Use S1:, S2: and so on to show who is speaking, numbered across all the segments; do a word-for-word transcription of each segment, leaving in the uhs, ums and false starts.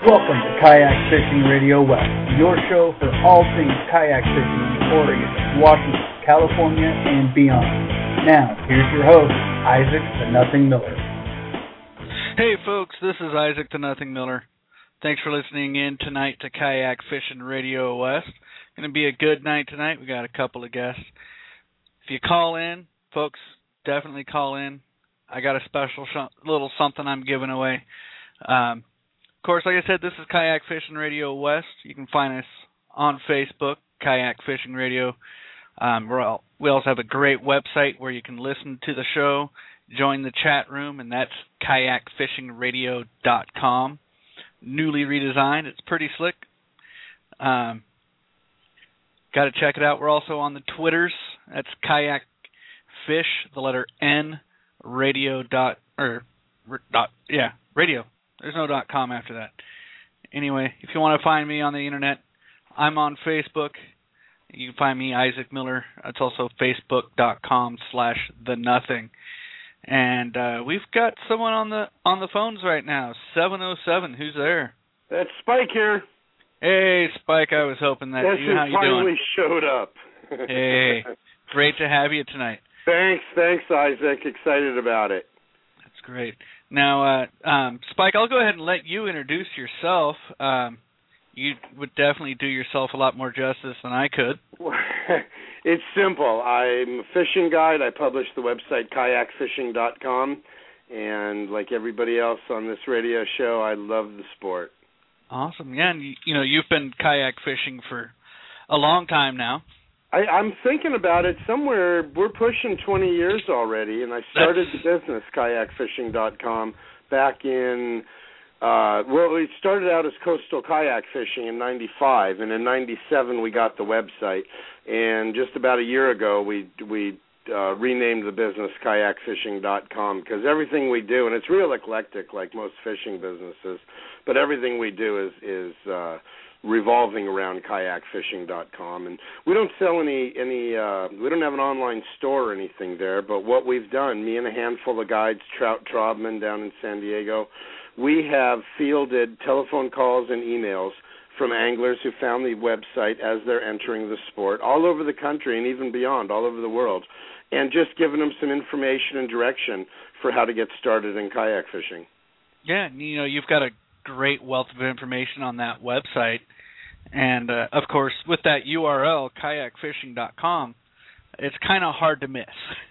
S1: Welcome to Kayak Fishing Radio West, your show for all things kayak fishing in Oregon, Washington, California, and beyond. Now, here's your host, Isaac the Nothing Miller.
S2: Hey folks, this is Isaac the Nothing Miller. Thanks for listening in tonight to Kayak Fishing Radio West. Going to be a good night tonight. We got a couple of guests. If you call in, folks, definitely call in. I got a special sh- little something I'm giving away. Um, Of course, like I said, this is Kayak Fishing Radio West. You can find us on Facebook, Kayak Fishing Radio. Um, we're all, we also have a great website where you can listen to the show, join the chat room, and that's kayak fishing radio dot com. Newly redesigned. It's pretty slick. Um, got to check it out. We're also on the Twitters. That's Kayak Fish, the letter N, radio dot, or, dot, yeah, radio. There's no dot com after that. Anyway, if you want to find me on the internet, I'm on Facebook. You can find me, Isaac Miller. It's also facebook.com slash the nothing. And uh, we've got someone on the on the phones right now. seven oh seven. Who's there?
S3: That's Spike here.
S2: Hey, Spike. I was hoping that
S3: yes,
S2: you. How you
S3: finally
S2: doing?
S3: showed up.
S2: Hey, great to have you tonight.
S3: Thanks, thanks, Isaac. Excited about it.
S2: That's great. Now, uh, um, Spike, I'll go ahead and let you introduce yourself. Um, you would definitely do yourself a lot more justice than I could.
S3: It's simple. I'm a fishing guide. I publish the website kayak fishing dot com, and like everybody else on this radio show, I love the sport.
S2: Awesome. Yeah, and you, you know, you've been kayak fishing for a long time now.
S3: I, I'm thinking about it. Somewhere we're pushing twenty years already, and I started That's... the business kayak fishing dot com back in. Uh, well, it started out as Coastal Kayak Fishing in ninety-five, and in ninety-seven we got the website. And just about a year ago, we we uh, renamed the business kayak fishing dot com because everything we do, and it's real eclectic like most fishing businesses, but everything we do is is. Uh, revolving around kayak fishing dot com, and we don't sell any any uh we don't have an online store or anything there, but what we've done, me and a handful of guides, Trout Traubman down in San Diego, we have fielded telephone calls and emails from anglers who found the website as they're entering the sport all over the country and even beyond, all over the world, and just given them some information and direction for how to get started in kayak fishing.
S2: Yeah, you know, you've got a great wealth of information on that website. And, uh, of course, with that U R L, kayak fishing dot com, it's kind of hard to miss.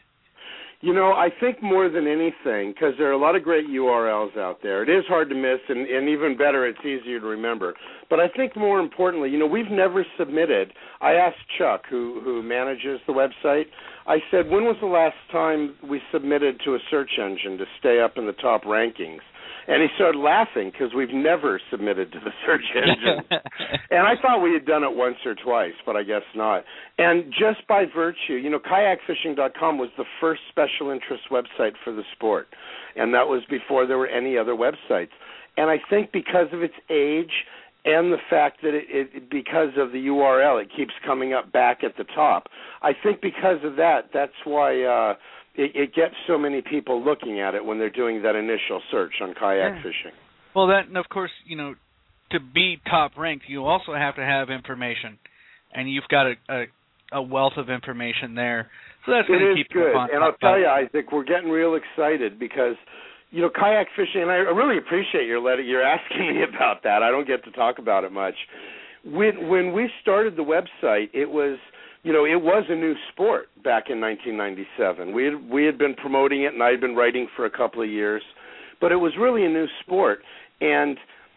S3: You know, I think more than anything, because there are a lot of great U R Ls out there, it is hard to miss, and, and even better, it's easier to remember. But I think more importantly, you know, we've never submitted. I asked Chuck, who, who manages the website, I said, when was the last time we submitted to a search engine to stay up in the top rankings? And he started laughing because we've never submitted to the search engine. And I thought we had done it once or twice, but I guess not. And just by virtue, you know, kayak fishing dot com was the first special interest website for the sport, and that was before there were any other websites. And I think because of its age and the fact that it, it because of the U R L, it keeps coming up back at the top. I think because of that, that's why uh, It, it gets so many people looking at it when they're doing that initial search on kayak
S2: yeah.
S3: fishing.
S2: Well, that, and of course, you know, to be top ranked, you also have to have information, and you've got a, a, a wealth of information there. So that's going to keep
S3: good.
S2: you on.
S3: And I'll tell you, Isaac, we're getting real excited because, you know, kayak fishing, and I really appreciate your letting, you're asking me about that. I don't get to talk about it much. When when we started the website, it was. You know, it was a new sport back in nineteen ninety-seven. We had, we had been promoting it, and I had been writing for a couple of years, but it was really a new sport, and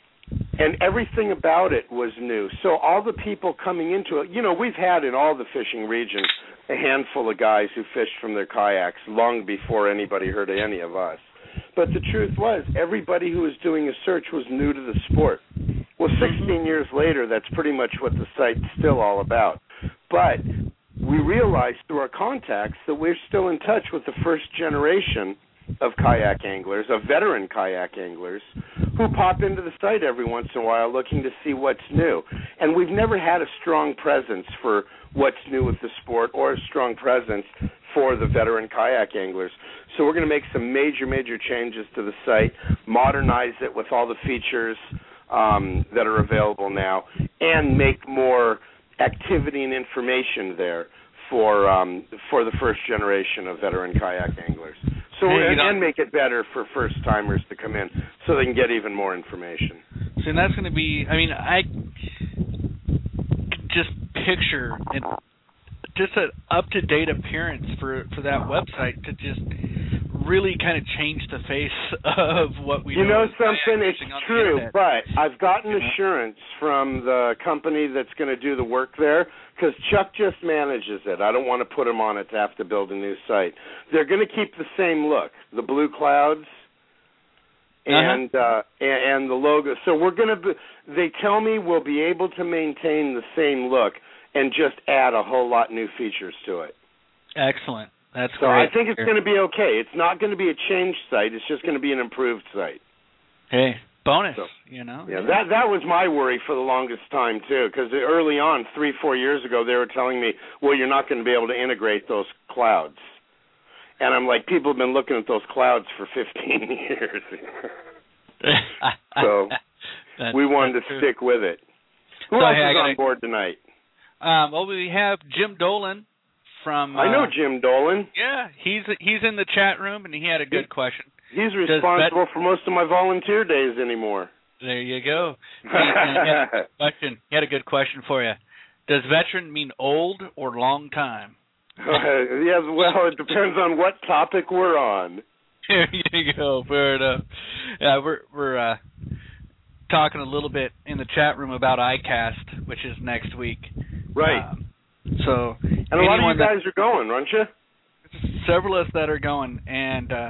S3: and everything about it was new. So all the people coming into it, you know, we've had in all the fishing regions a handful of guys who fished from their kayaks long before anybody heard of any of us. But the truth was, everybody who was doing a search was new to the sport. Well, sixteen years later, that's pretty much what the site's still all about. But we realized through our contacts that we're still in touch with the first generation of kayak anglers, of veteran kayak anglers, who pop into the site every once in a while looking to see what's new. And we've never had a strong presence for what's new with the sport or a strong presence for the veteran kayak anglers. So we're going to make some major, major changes to the site, modernize it with all the features um, that are available now, and make more activity and information there for um, for the first generation of veteran kayak anglers. So
S2: Hey,
S3: and,
S2: you know-
S3: and make it better for first timers to come in, so they can get even more information.
S2: So that's going to be. I mean, I could just picture it, just an up-to-date appearance for for that website to just really kind of change the face of what we
S3: You know
S2: as kayak
S3: something? It's
S2: fishing on the
S3: true,
S2: internet.
S3: but I've gotten
S2: You know?
S3: assurance from the company that's going to do the work there, because Chuck just manages it. I don't want to put him on it to have to build a new site. They're going to keep the same look, the blue clouds and
S2: Uh-huh.
S3: uh, and, and the logo. So we're going to. Be, they tell me we'll be able to maintain the same look and just add a whole lot new features to it.
S2: Excellent. That's
S3: So
S2: great.
S3: I think it's going to be okay. It's not going to be a changed site. It's just going to be an improved site.
S2: Hey, bonus.
S3: So,
S2: you know.
S3: Yeah, that that was my worry for the longest time too, because early on, three, four years ago, they were telling me, well, you're not going to be able to integrate those clouds. And I'm like, people have been looking at those clouds for fifteen years. So
S2: That's-
S3: we wanted to
S2: that's true.
S3: stick with it. Who
S2: So,
S3: else
S2: hey, I
S3: is
S2: gotta-
S3: on board tonight?
S2: Um, well, we have Jim Dolan from. Uh,
S3: I know Jim Dolan.
S2: Yeah, he's he's in the chat room, and he had a good question.
S3: He's
S2: Does
S3: responsible for most of my volunteer days anymore.
S2: There you go. He, he had a good question. He had a good question for you. Does veteran mean old or long time?
S3: Yeah, well, it depends on what topic we're on.
S2: There you go. Fair enough. Yeah, we're we're uh, talking a little bit in the chat room about iCast, which is next week.
S3: Right.
S2: Um, so
S3: And a lot of you guys
S2: that,
S3: are going, aren't you?
S2: several of us that are going, and uh,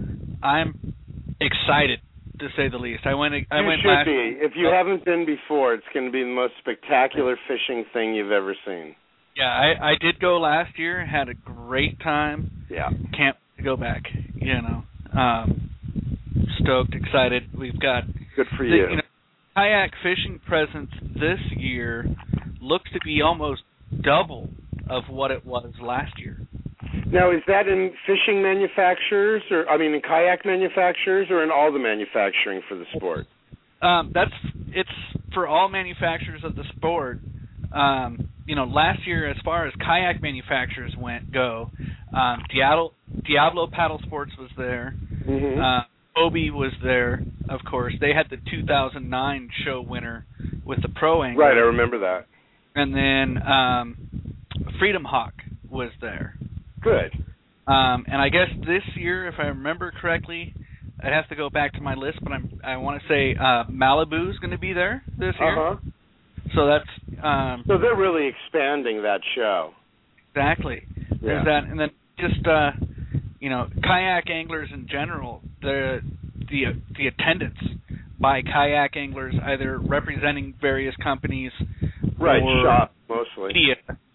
S2: I'm excited to say the least. I went. I
S3: you
S2: went
S3: should
S2: last.
S3: be. If you haven't been before, it's going to be the most spectacular fishing thing you've ever seen.
S2: Yeah, I, I did go last year. Had a great time.
S3: Yeah.
S2: Can't go back. You know, um, stoked, excited. We've got
S3: Good for
S2: the,
S3: you.
S2: you know, kayak fishing presence this year looks to be almost double of what it was last year.
S3: Now, is that in fishing manufacturers, or I mean, in kayak manufacturers, or in all the manufacturing for the sport?
S2: Um, that's it's for all manufacturers of the sport. Um, you know, last year, as far as kayak manufacturers went go, um, Diablo, Diablo Paddle Sports was there.
S3: Mm-hmm.
S2: Uh, Obi was there, of course. They had the two thousand nine show winner with the Pro Angler.
S3: Right, I remember that.
S2: And then um, Freedom Hawk was there.
S3: Good.
S2: Um, and I guess this year, if I remember correctly, I'd have to go back to my list, but I'm, I want to say uh, Malibu's going to be there this year.
S3: Uh-huh.
S2: So that's um,
S3: So they're really expanding that show.
S2: exactly. There's
S3: Yeah.
S2: that, and then just uh, you know, kayak anglers in general. The the the attendance by kayak anglers, either representing various companies,
S3: Right,
S2: or
S3: shop mostly.
S2: media,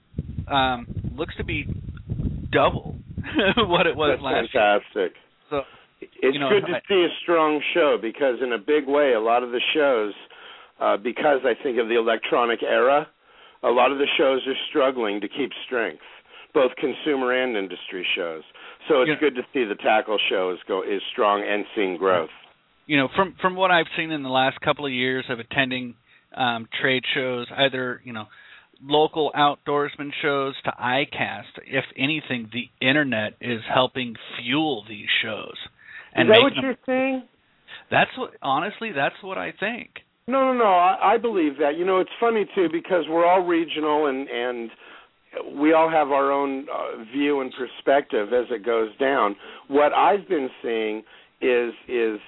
S2: um, looks to be double what it was
S3: That's
S2: last year.
S3: fantastic.
S2: So
S3: It's
S2: you know,
S3: good to
S2: I-
S3: see a strong show, because in a big way, a lot of the shows, uh, because I think of the electronic era, a lot of the shows are struggling to keep strength, both consumer and industry shows. So it's
S2: Yeah.
S3: good to see the tackle show is go is strong and seeing growth.
S2: you know, from from what I've seen in the last couple of years of attending um, trade shows, either you know, local outdoorsman shows to iCast, if anything, the internet is helping fuel these shows. And
S3: Is that
S2: making
S3: what
S2: them-
S3: you're saying?
S2: That's what honestly, that's what I think.
S3: No, no, no. I, I believe that. You know, it's funny too, because we're all regional and and we all have our own uh, view and perspective as it goes down. What I've been seeing is is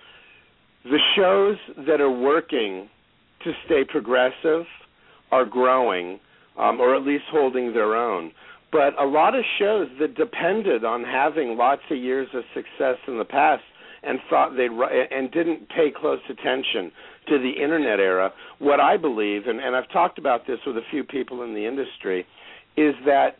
S3: the shows that are working to stay progressive are growing, um, or at least holding their own. But a lot of shows that depended on having lots of years of success in the past and thought they'd and didn't pay close attention to the internet era. What I believe, and, and I've talked about this with a few people in the industry, is that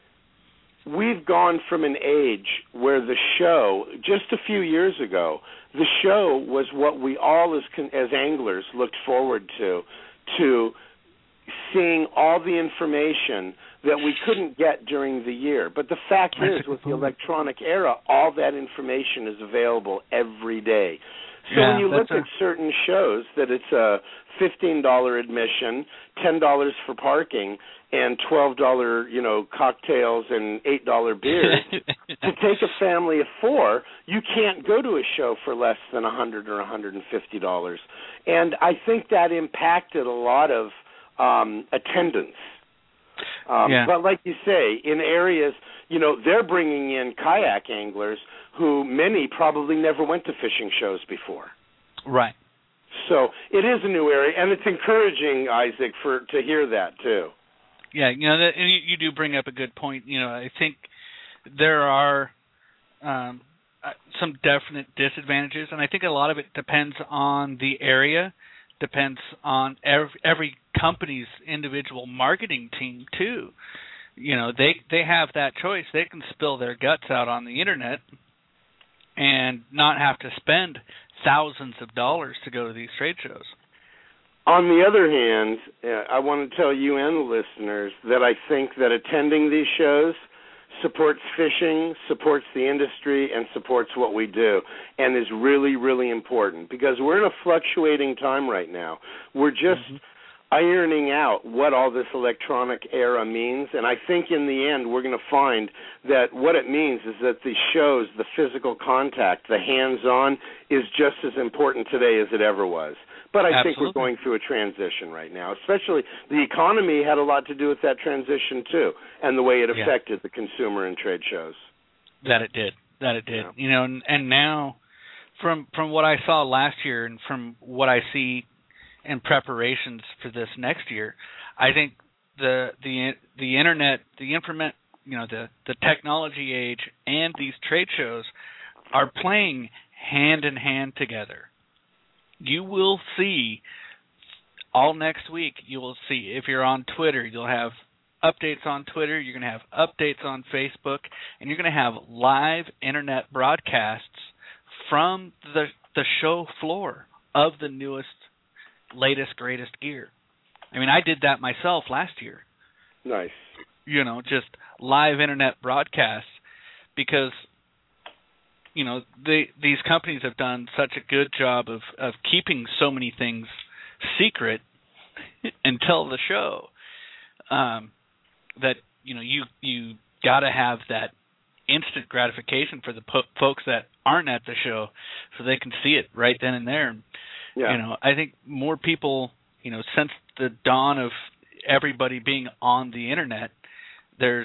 S3: we've gone from an age where the show, just a few years ago, the show was what we all as as anglers looked forward to, to seeing all the information that we couldn't get during the year. But the fact is, with the electronic era, all that information is available every day. So
S2: yeah,
S3: when you look
S2: a...
S3: at certain shows that it's a fifteen dollars admission, ten dollars for parking, and twelve dollars, you know, cocktails and eight dollars beers, to take a family of four, you can't go to a show for less than one hundred dollars or one hundred fifty dollars. And I think that impacted a lot of um, attendance. Um,
S2: yeah.
S3: But like you say, in areas, you know, they're bringing in kayak anglers who many probably never went to fishing shows before.
S2: Right.
S3: So it is a new area, and it's encouraging, Isaac, for to hear that too.
S2: Yeah, you know, that, and you, you do bring up a good point. You know, I think there are um, uh, some definite disadvantages, and I think a lot of it depends on the area, depends on every, every company's individual marketing team too. You know, they they have that choice. They can spill their guts out on the internet and not have to spend thousands of dollars to go to these trade shows.
S3: On the other hand, uh, I want to tell you and the listeners that I think that attending these shows supports fishing, supports the industry, and supports what we do, and is really, really important, because we're in a fluctuating time right now. We're just mm-hmm. ironing out what all this electronic era means, and I think in the end we're going to find that what it means is that the shows, the physical contact, the hands-on, is just as important today as it ever was. But I
S2: Absolutely.
S3: think we're going through a transition right now, especially the economy had a lot to do with that transition too, and the way it affected yeah. the consumer in trade shows.
S2: That it did. That it did.
S3: Yeah.
S2: You know, and, and now from from what I saw last year and from what I see in preparations for this next year, I think the the the internet, the information, you know, the the technology age and these trade shows are playing hand in hand together. You will see all next week, you will see, if you're on Twitter, you'll have updates on Twitter, you're going to have updates on Facebook, and you're going to have live internet broadcasts from the the show floor of the newest, latest, greatest gear. I mean, I did that myself last year.
S3: Nice.
S2: You know, just live internet broadcasts, because you know, they, these companies have done such a good job of, of keeping so many things secret until the show um, that, you know, you you got to have that instant gratification for the po- folks that aren't at the show so they can see it right then and there.
S3: Yeah.
S2: You know, I think more people, you know, since the dawn of everybody being on the internet, there's,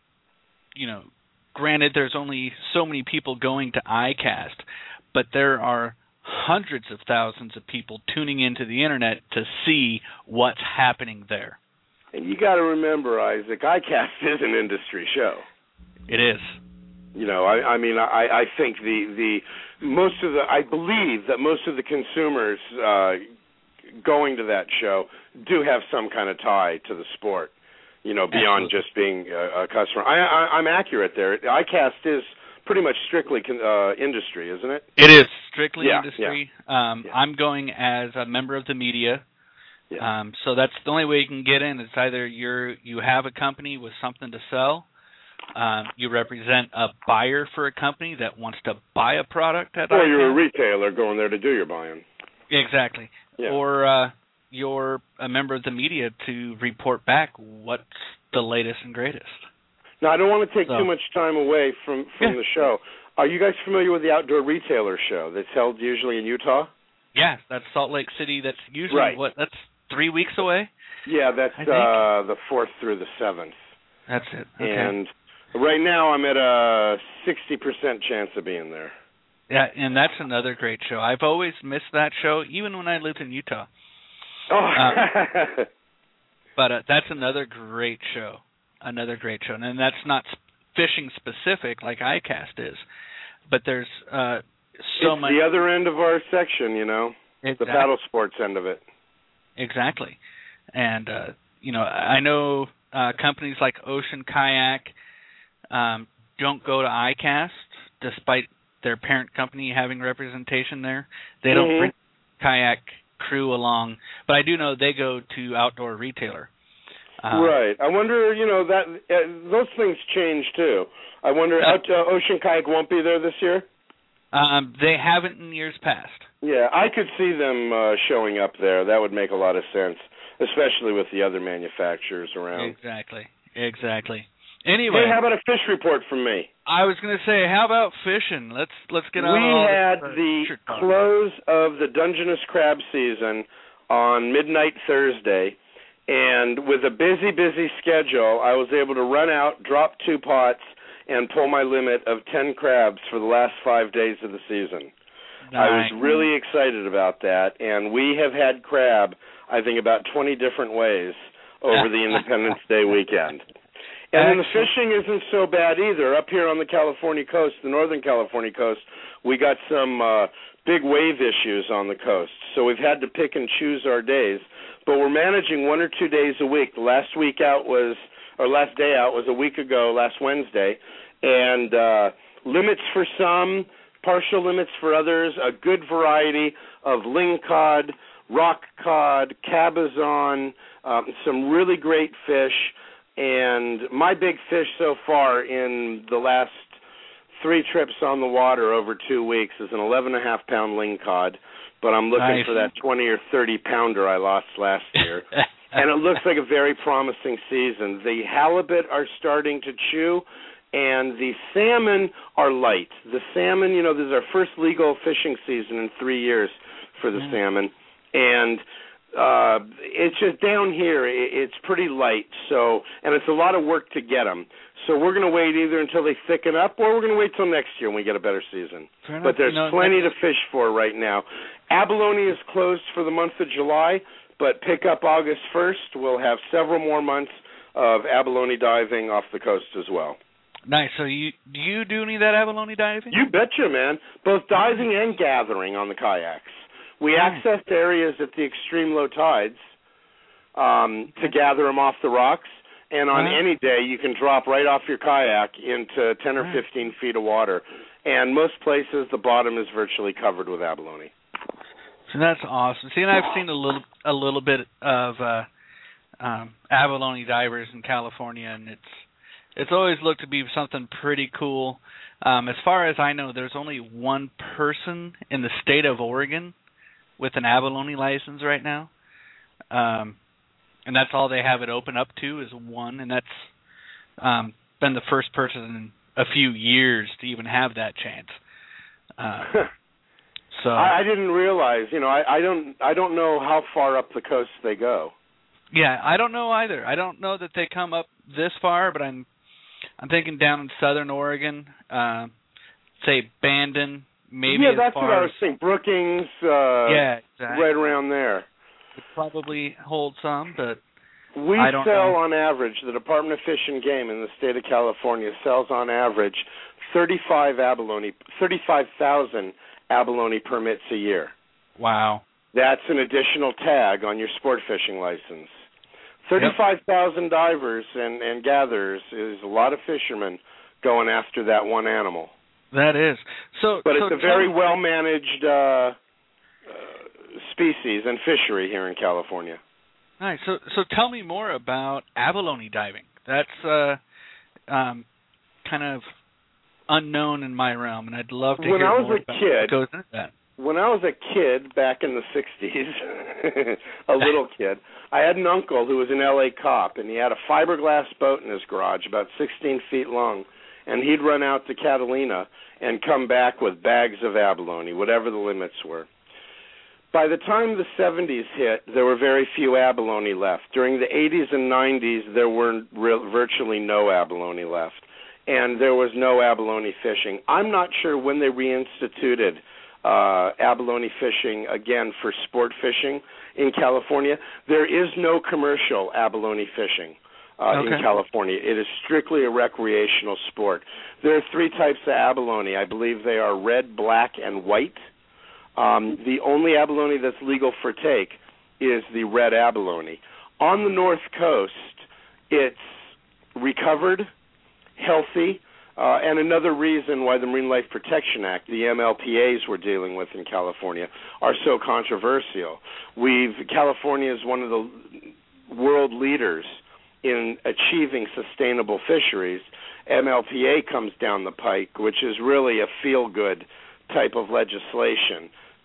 S2: you know, granted, there's only so many people going to iCast, but there are hundreds of thousands of people tuning into the internet to see what's happening there.
S3: And you got to remember, Isaac, iCast is an industry show.
S2: It is.
S3: You know, I, I mean, I, I think the, the most of the, I believe that most of the consumers uh, going to that show do have some kind of tie to the sport. You know, beyond Absolutely. Just being a, a customer. I, I, I'm accurate there. iCast is pretty much strictly uh, industry, isn't it?
S2: It is strictly
S3: yeah,
S2: industry.
S3: Yeah.
S2: Um,
S3: yeah.
S2: I'm going as a member of the media,
S3: yeah.
S2: um, so that's the only way you can get in. It's either you're you have a company with something to sell, um, you represent a buyer for a company that wants to buy a product at
S3: or
S2: iCast.
S3: You're a retailer going there to do your buying.
S2: Exactly.
S3: Yeah.
S2: Or uh, you're a member of the media to report back what's the latest and greatest.
S3: Now, I don't want to take
S2: so.
S3: too much time away from, from
S2: yeah.
S3: the show. Are you guys familiar with the Outdoor Retailer Show that's held usually in Utah?
S2: Yeah, that's Salt Lake City. That's usually,
S3: right.
S2: what, that's three weeks away?
S3: Yeah, that's uh, the fourth through the seventh.
S2: That's it. Okay.
S3: And right now I'm at a sixty percent chance of being there.
S2: Yeah, and that's another great show. I've always missed that show, even when I lived in Utah.
S3: Oh,
S2: um, but uh, that's another great show, another great show, and that's not fishing specific like iCast is, but there's uh, so
S3: it's
S2: much.
S3: The other end of our section, you know,
S2: exactly.
S3: the paddle sports end of it.
S2: Exactly, and uh, you know, I know uh, companies like Ocean Kayak um, don't go to iCast, despite their parent company having representation there. They don't
S3: mm-hmm.
S2: bring kayak crew along, but I do know they go to Outdoor Retailer. Uh,
S3: right. I wonder, you know, that uh, those things change too. I wonder, uh, out, uh, Ocean Kayak won't be there this year?
S2: Um, they haven't in years past.
S3: Yeah, I could see them uh, showing up there. That would make a lot of sense, especially with the other manufacturers around.
S2: Exactly, exactly. Anyway,
S3: hey, how about a fish report from me?
S2: I was going to say, how about fishing? Let's let's get on.
S3: We
S2: all
S3: had
S2: the, uh,
S3: the
S2: sure,
S3: close of the Dungeness crab season on midnight Thursday, and with a busy, busy schedule, I was able to run out, drop two pots, and pull my limit of ten crabs for the last five days of the season.
S2: Nice.
S3: I was really excited about that, and we have had crab, I think, about twenty different ways over the Independence Day weekend. And then the fishing isn't so bad either. Up here on the California coast, the northern California coast, we got some uh, big wave issues on the coast. So we've had to pick and choose our days. But we're managing one or two days a week. The last week out was, or last day out was a week ago, last Wednesday. And uh, limits for some, partial limits for others, a good variety of lingcod, rock cod, cabezon, um, some really great fish. And my big fish so far in the last three trips on the water over two weeks is an eleven and a half pound lingcod, but I'm looking
S2: nice.
S3: for that twenty or thirty pounder I lost last year. And it looks like a very promising season. The halibut are starting to chew, and the salmon are light. The salmon, you know, this is our first legal fishing season in three years for the mm. salmon, and Uh, it's just down here, it's pretty light, so, and it's a lot of work to get them. So we're going to wait either until they thicken up, or we're going to wait till next year when we get a better season.
S2: Enough,
S3: but there's
S2: you know,
S3: plenty to fish for right now. Abalone is closed for the month of July, but pick up August first. We'll have several more months of abalone diving off the coast as well.
S2: Nice. So you do you do any of that abalone diving?
S3: You betcha, man. Both diving and gathering on the kayaks. We
S2: oh.
S3: accessed areas at the extreme low tides um, to gather them off the rocks, and on
S2: right.
S3: any day you can drop right off your kayak into ten or
S2: right.
S3: fifteen feet of water. And most places the bottom is virtually covered with abalone.
S2: So that's awesome. See, and I've seen a little a little bit of uh, um, abalone divers in California, and it's it's always looked to be something pretty cool. Um, as far as I know, there's only one person in the state of Oregon with an abalone license right now, um, and that's all they have it open up to is one, and that's um, been the first person in a few years to even have that chance. Uh, so
S3: I, I didn't realize, you know, I, I don't, I don't know how far up the coast they go.
S2: Yeah, I don't know either. I don't know that they come up this far, but I'm, I'm thinking down in southern Oregon, uh, say Bandon. Maybe
S3: yeah,
S2: as
S3: that's
S2: far
S3: what I was
S2: as,
S3: thinking. Brookings, uh,
S2: yeah, exactly.
S3: right around there.
S2: Could probably hold some, but
S3: we
S2: I don't
S3: sell
S2: know.
S3: on average. The Department of Fish and Game in the state of California sells on average thirty-five abalone, thirty-five thousand abalone permits a year.
S2: Wow,
S3: that's an additional tag on your sport fishing license. Thirty-five thousand yep. divers and, and gatherers is a lot of fishermen going after that one animal.
S2: That is. So,
S3: but
S2: so
S3: it's a very well-managed uh, uh, species and fishery here in California.
S2: Nice. So, so tell me more about abalone diving. That's uh, um, kind of unknown in my realm, and I'd love to
S3: when
S2: hear
S3: I was
S2: more
S3: a
S2: about
S3: kid,
S2: what goes into that.
S3: When I was a kid back in the sixties, a little kid, I had an uncle who was an L A cop, and he had a fiberglass boat in his garage about sixteen feet long. And he'd run out to Catalina and come back with bags of abalone, whatever the limits were. By the time the seventies hit, there were very few abalone left. During the eighties and nineties, there were re- virtually no abalone left, and there was no abalone fishing. I'm not sure when they reinstituted uh, abalone fishing again for sport fishing in California. There is no commercial abalone fishing. Uh,
S2: okay.
S3: In California. It is strictly a recreational sport. There are three types of abalone. I believe they are red, black, and white. Um, the only abalone that's legal for take is the red abalone. On the North Coast, it's recovered, healthy, uh, and another reason why the Marine Life Protection Act, the M L P As we're dealing with in California, are so controversial. We've California is one of the world leaders in achieving sustainable fisheries. M L P A comes down the pike, which is really a feel-good type of legislation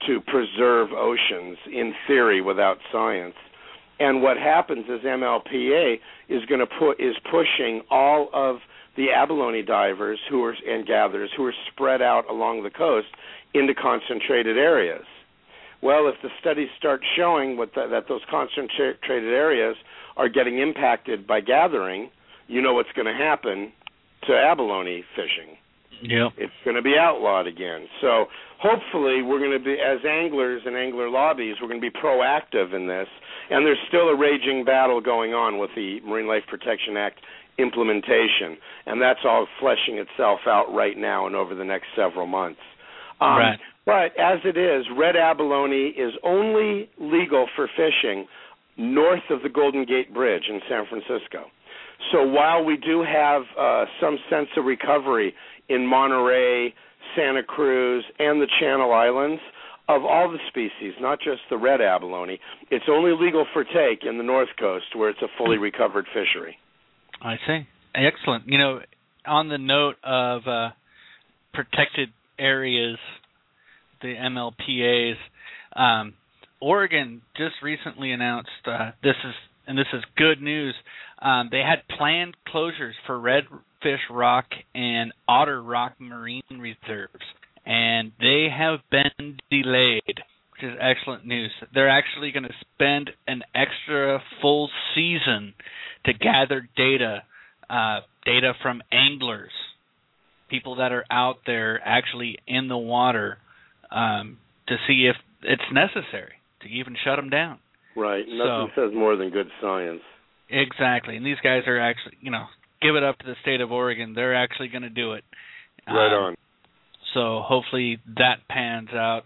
S3: to preserve oceans, in theory, without science. And what happens is M L P A is going to put is pushing all of the abalone divers who are and gatherers who are spread out along the coast into concentrated areas. Well, if the studies start showing what the, that those concentrated areas are getting impacted by gathering, you know what's going to happen to abalone fishing.
S2: Yep.
S3: It's going to be outlawed again. So hopefully we're going to be, as anglers and angler lobbies, we're going to be proactive in this. And there's still a raging battle going on with the Marine Life Protection Act implementation, and that's all fleshing itself out right now and over the next several months. Um,
S2: right.
S3: But as it is, red abalone is only legal for fishing north of the Golden Gate Bridge in San Francisco. So while we do have uh, some sense of recovery in Monterey, Santa Cruz, and the Channel Islands, of all the species, not just the red abalone, it's only legal for take in the North Coast where it's a fully recovered fishery.
S2: I see. Excellent. You know, on the note of uh, protected areas, the M L P As, um, Oregon just recently announced uh, this is, and this is good news. Um, they had planned closures for Redfish Rock and Otter Rock Marine Reserves, and they have been delayed, which is excellent news. They're actually going to spend an extra full season to gather data, uh, data from anglers, people that are out there actually in the water, um, to see if it's necessary to even shut them down.
S3: Right. Nothing
S2: so,
S3: says more than good science.
S2: Exactly. And these guys are actually, you know, give it up to the state of Oregon. They're actually going to do it.
S3: Right
S2: um,
S3: on.
S2: So hopefully that pans out.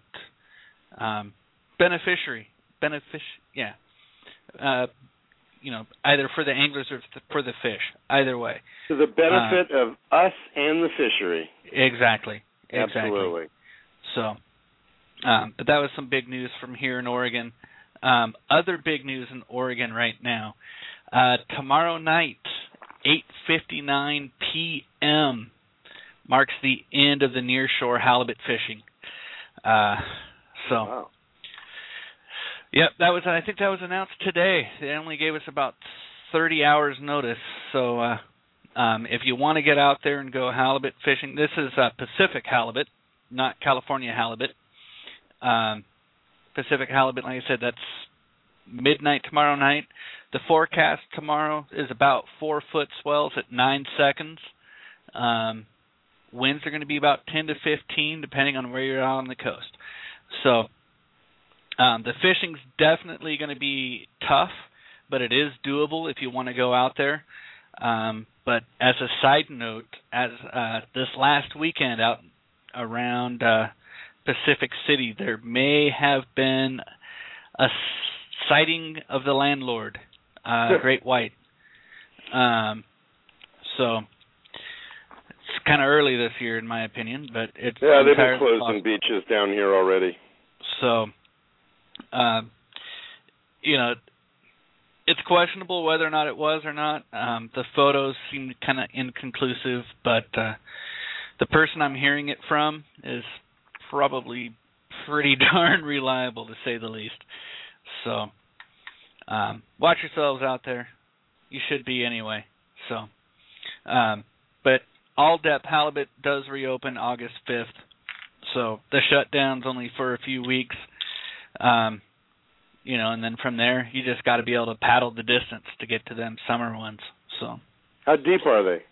S2: Um, beneficiary, benefic, yeah. Uh, you know, either for the anglers or for the fish. Either way.
S3: To the benefit uh, of us and the fishery.
S2: Exactly. Exactly.
S3: Absolutely.
S2: So, um, but that was some big news from here in Oregon. Um, other big news in Oregon right now. Uh, tomorrow night, eight fifty-nine p.m. marks the end of the nearshore halibut fishing. Uh, so,
S3: wow.
S2: Yep, that was. I think that was announced today. They only gave us about thirty hours notice. So, uh, um, if you want to get out there and go halibut fishing, this is uh, Pacific halibut, not California halibut. Um, Pacific halibut, like I said, that's midnight tomorrow night. The forecast tomorrow is about four foot swells at nine seconds. Um, winds are going to be about ten to fifteen, depending on where you're out on the coast. So um, the fishing's definitely going to be tough, but it is doable if you want to go out there. Um, but as a side note, as uh, this last weekend out around uh, Pacific City, there may have been a sighting of the landlord, uh, great white. Um, so it's kind of early this year, in my opinion, but it's
S3: yeah, they've been
S2: entirely
S3: closing
S2: possible.
S3: beaches down here already.
S2: So, uh, you know, it's questionable whether or not it was or not. Um, the photos seem kind of inconclusive, but uh, the person I'm hearing it from is probably pretty darn reliable, to say the least. So, um, watch yourselves out there. You should be anyway. So, um, but all depth halibut does reopen August fifth. So the shutdown's only for a few weeks. Um, you know, and then from there, you just got to be able to paddle the distance to get to them summer ones. So,
S3: how deep are they?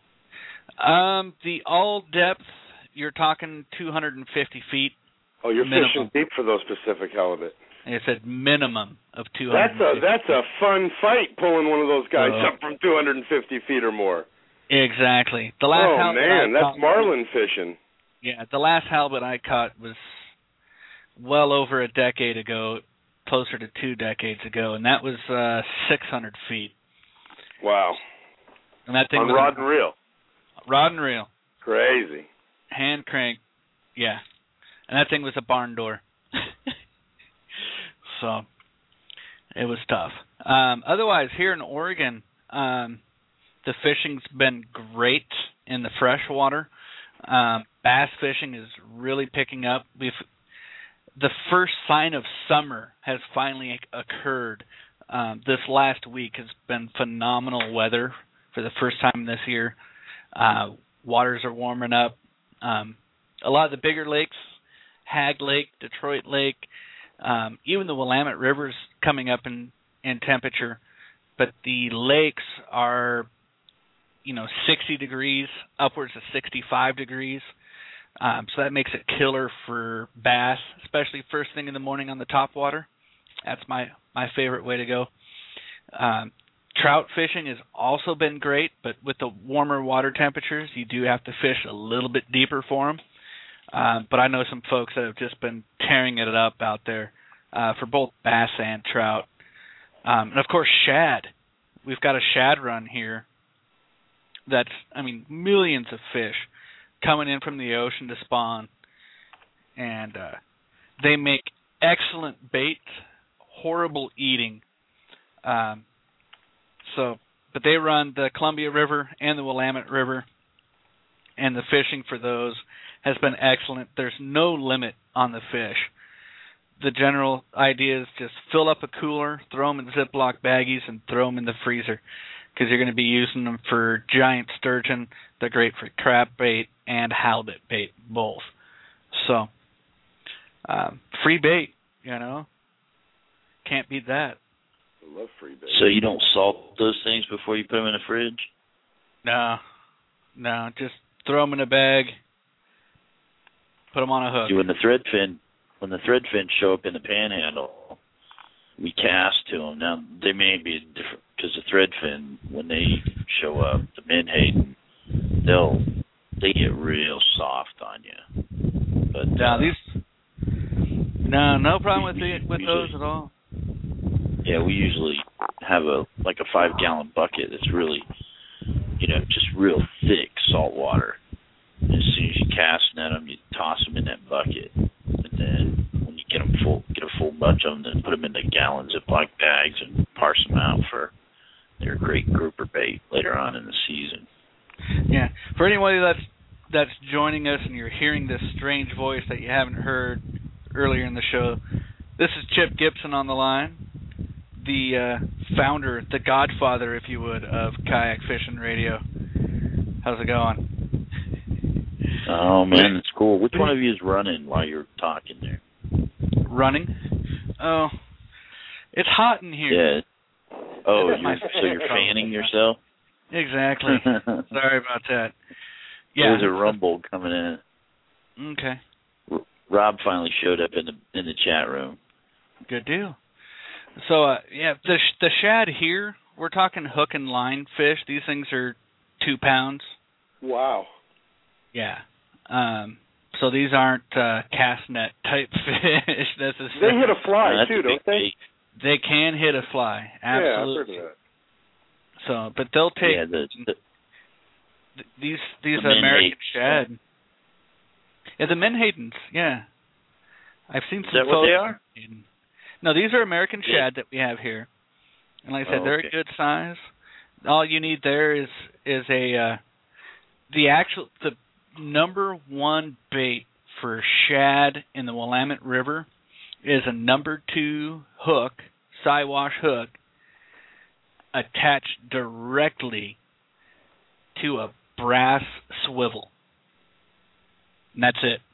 S2: Um, the all depth, you're talking two hundred fifty feet.
S3: Oh, you're
S2: minimum.
S3: fishing deep for those Pacific halibut.
S2: Like I said, minimum of two hundred.
S3: That's a that's a fun fight, pulling one of those guys
S2: uh,
S3: up from two hundred fifty feet or more.
S2: Exactly. The last
S3: oh
S2: halibut
S3: man,
S2: I
S3: that's
S2: caught,
S3: marlin fishing.
S2: Yeah, the last halibut I caught was well over a decade ago, closer to two decades ago, and that was uh, six hundred feet.
S3: Wow.
S2: And that thing
S3: on
S2: was
S3: rod and reel.
S2: Rod and reel.
S3: Crazy.
S2: Hand crank. Yeah. And that thing was a barn door. So it was tough. Um, otherwise, here in Oregon, um, the fishing's been great in the freshwater. Um, bass fishing is really picking up. We've the first sign of summer has finally occurred. Um, this last week has been phenomenal weather for the first time this year. Uh, waters are warming up. Um, a lot of the bigger lakes, Hag Lake, Detroit Lake, um, even the Willamette River's coming up in, in temperature. But the lakes are, you know, sixty degrees, upwards of sixty-five degrees. Um, so that makes it killer for bass, especially first thing in the morning on the top water. That's my, my favorite way to go. Um, trout fishing has also been great, but with the warmer water temperatures, you do have to fish a little bit deeper for them. Um, but I know some folks that have just been tearing it up out there uh, for both bass and trout. Um, and, of course, shad. We've got a shad run here that's, I mean, millions of fish coming in from the ocean to spawn. And uh, they make excellent bait, horrible eating. Um, so, but they run the Columbia River and the Willamette River, and the fishing for those has been excellent. There's no limit on the fish. The general idea is just fill up a cooler, throw them in Ziploc baggies, and throw them in the freezer, because you're going to be using them for giant sturgeon. They're great for crab bait and halibut bait, both. So, um, free bait, you know. Can't beat that.
S3: I love free bait.
S4: So you don't salt those things before you put them in the fridge?
S2: No. No, just throw them in a bag, put them on a hook.
S4: See, when the threadfin, when the threadfin show up in the panhandle, we cast to them. Now, they may be different, because the threadfin, when they show up, the menhaden, they'll, they get real soft on you. But
S2: no,
S4: uh,
S2: these, no, no problem with
S4: we,
S2: the, with
S4: usually,
S2: those at all.
S4: Yeah, we usually have a like a five gallon bucket that's really, you know, just real thick salt water. And as soon as you cast net them, you toss them in that bucket, and then when you get them full, get a full bunch of them, then put them in the gallon Ziploc bags and parse them out for their great grouper bait later on in the season.
S2: Yeah, for anybody that's that's joining us and you're hearing this strange voice that you haven't heard earlier in the show, this is Chip Gibson on the line, the uh, founder, the godfather, if you would, of Kayak Fishing Radio. How's it going?
S4: Oh, man, it's cool. Which one of you is running while you're talking there?
S2: Running? Oh, it's hot in here.
S4: Yeah. Oh, you're, so you're fanning yourself?
S2: Exactly. Sorry about that. Yeah.
S4: There's a rumble coming in.
S2: Okay.
S4: R- Rob finally showed up in the in the chat room.
S2: Good deal. So, uh, yeah, the sh- the shad here, we're talking hook and line fish. These things are two pounds.
S3: Wow.
S2: Yeah. Um, so these aren't uh, cast net type fish. This is
S3: they hit a fly,
S4: no,
S3: too, don't they?
S4: bait.
S2: They can hit a fly. Absolutely.
S3: Yeah, I've heard of that.
S2: So, but they'll take
S4: yeah, the, the,
S2: th- these these
S4: the
S2: American
S4: menhaden.
S2: shad. Yeah, the menhadens. Yeah, I've seen some.
S4: Is that what they are?
S2: No, these are American
S4: Yeah.
S2: shad that we have here, and like I said,
S4: Oh,
S2: they're
S4: okay.
S2: a good size. All you need there is is a uh, the actual the number one bait for shad in the Willamette River is a number two hook, Siwash hook, attached directly to a brass swivel. And that's it.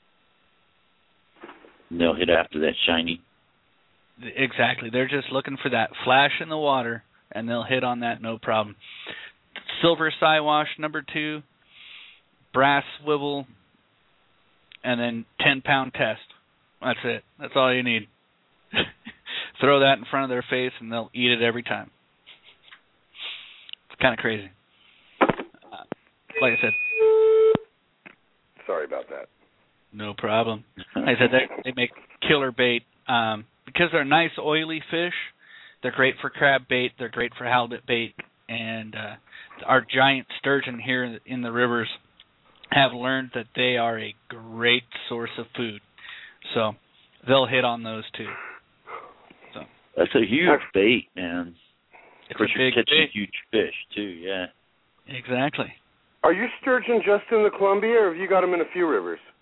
S4: And they'll hit after that shiny.
S2: Exactly. They're just looking for that flash in the water, and they'll hit on that no problem. Silver Siwash number two, brass swivel, and then ten-pound test. That's it. That's all you need. Throw that in front of their face, and they'll eat it every time. It's kind of crazy. Uh, like I said.
S3: Sorry about that.
S2: No problem. Like I said, they, they make killer bait. Um, because they're nice, oily fish, they're great for crab bait, they're great for halibut bait, and uh, our giant sturgeon here in the, in the rivers have learned that they are a great source of food. So they'll hit on those too. So
S4: That's a huge bait, man.
S2: It's
S4: of course,
S2: a
S4: you're
S2: big
S4: catching
S2: bait.
S4: huge fish, too, yeah.
S2: Exactly.
S3: Are you sturgeon just in the Columbia, or have you got them in a few rivers?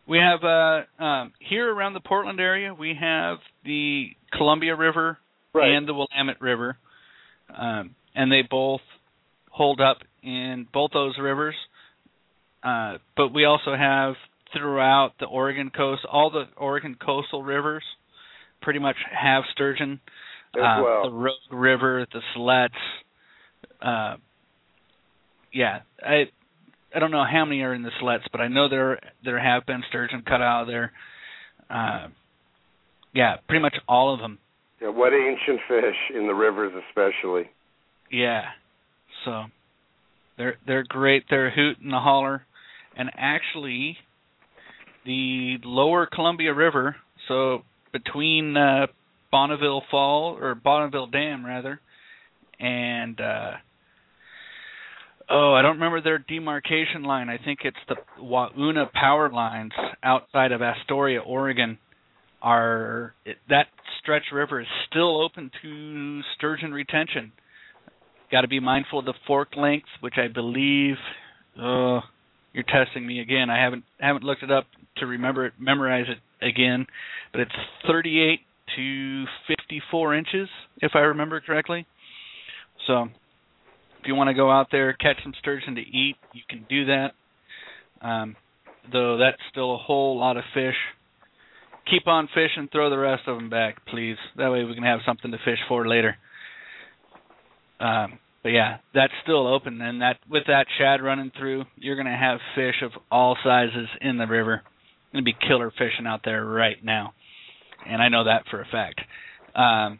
S2: We have uh, um, here around the Portland area, we have the Columbia River
S3: right.
S2: and the Willamette River, um, and they both hold up in both those rivers. Uh, but we also have throughout the Oregon coast, all the Oregon coastal rivers pretty much have sturgeon.
S3: As
S2: uh,
S3: well.
S2: The Rogue River, the Siletz. Uh, yeah, I I don't know how many are in the Siletz, but I know there there have been sturgeon cut out of there. Uh, yeah, pretty much all of them.
S3: Yeah, what ancient fish in the rivers, especially.
S2: Yeah, so they're they're great. They're a hoot and a holler, and actually, the lower Columbia River, so between uh, Bonneville Fall or Bonneville Dam rather, and uh, oh, I don't remember their demarcation line. I think it's the Wauna power lines outside of Astoria, Oregon. Are it, that stretch river is still open to sturgeon retention. Got to be mindful of the fork length, which I believe. Uh, you're testing me again. I haven't haven't looked it up to remember it, memorize it again, but it's thirty-eight to fifty-four inches, if I remember correctly. So, if you want to go out there, catch some sturgeon to eat, you can do that. Um, though that's still a whole lot of fish. Keep on fishing, throw the rest of them back, please. That way we can have something to fish for later. Um, but yeah, that's still open, and that with that shad running through, you're going to have fish of all sizes in the river. Going to be killer fishing out there right now, and I know that for a fact. Um,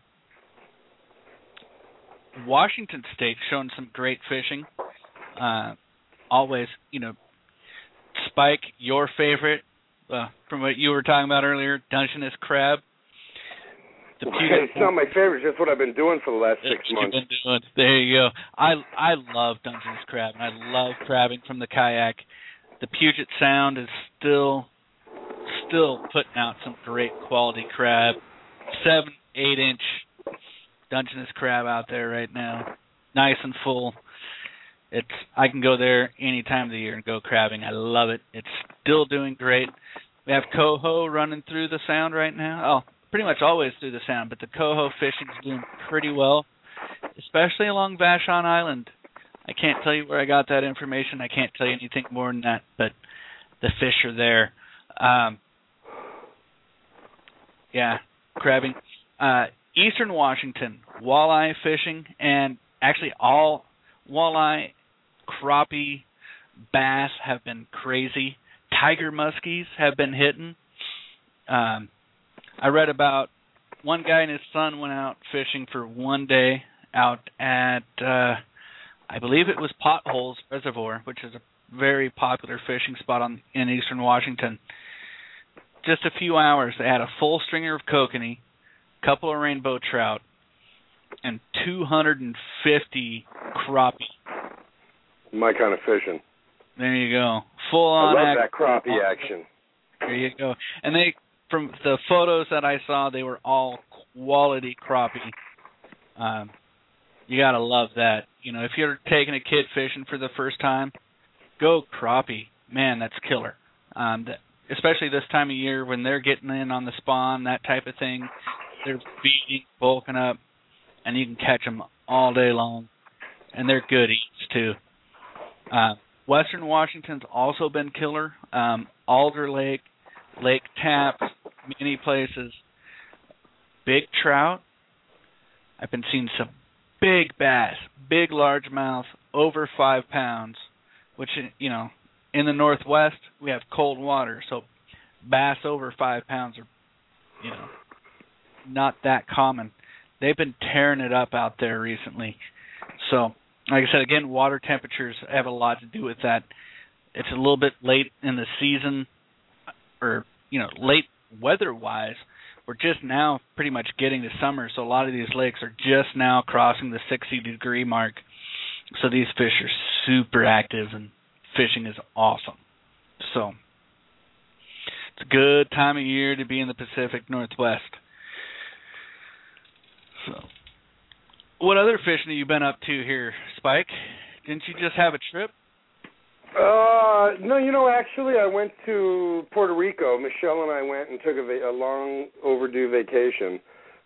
S2: Washington State's shown some great fishing. Uh, always, you know, Spike, your favorite, uh, from what you were talking about earlier, Dungeness crab. The
S3: Puget, it's not my favorite. It's just what I've been doing for the last six
S2: you've
S3: months.
S2: Been doing. There you go. I I love Dungeness crab, and I love crabbing from the kayak. The Puget Sound is still still putting out some great quality crab. Seven, eight inch Dungeness crab out there right now, nice and full. It's I can go there any time of the year and go crabbing. I love it. It's still doing great. We have coho running through the Sound right now. Oh, pretty much always through the Sound, but the coho fishing is doing pretty well, especially along Vashon Island. I can't tell you where I got that information. I can't tell you anything more than that, but the fish are there. Um, yeah, crabbing. Uh, Eastern Washington, walleye fishing, and actually all walleye, crappie, bass have been crazy. Tiger muskies have been hitting. Um, I read about one guy and his son went out fishing for one day out at, uh, I believe it was Potholes Reservoir, which is a very popular fishing spot on in Eastern Washington. Just a few hours, they had a full stringer of kokanee, a couple of rainbow trout, and two hundred fifty crappie.
S3: My kind of fishing.
S2: There you go. Full on.
S3: I love
S2: act-
S3: that crappie action.
S2: There you go. And they, from the photos that I saw, they were all quality crappie. Um, you gotta love that. You know, if you're taking a kid fishing for the first time, go crappie. Man, that's killer. Um, that, especially this time of year when they're getting in on the spawn, that type of thing. They're feeding, bulking up, and you can catch them all day long. And they're good eats too. Uh, Western Washington's also been killer. Um, Alder Lake, Lake Tapps, many places. Big trout. I've been seeing some big bass, big largemouth, over five pounds, which, you know, in the Northwest, we have cold water, so bass over five pounds are, you know, not that common. They've been tearing it up out there recently. So, like I said, again, water temperatures have a lot to do with that. It's a little bit late in the season, or, you know, late weather-wise. We're just now pretty much getting to summer, so a lot of these lakes are just now crossing the sixty-degree mark. So these fish are super active, and fishing is awesome. So it's a good time of year to be in the Pacific Northwest. So, what other fishing have you been up to here, Spike? Didn't you just have a trip?
S3: Uh, no, you know, actually, I went to Puerto Rico. Michelle and I went and took a, va- a long overdue vacation,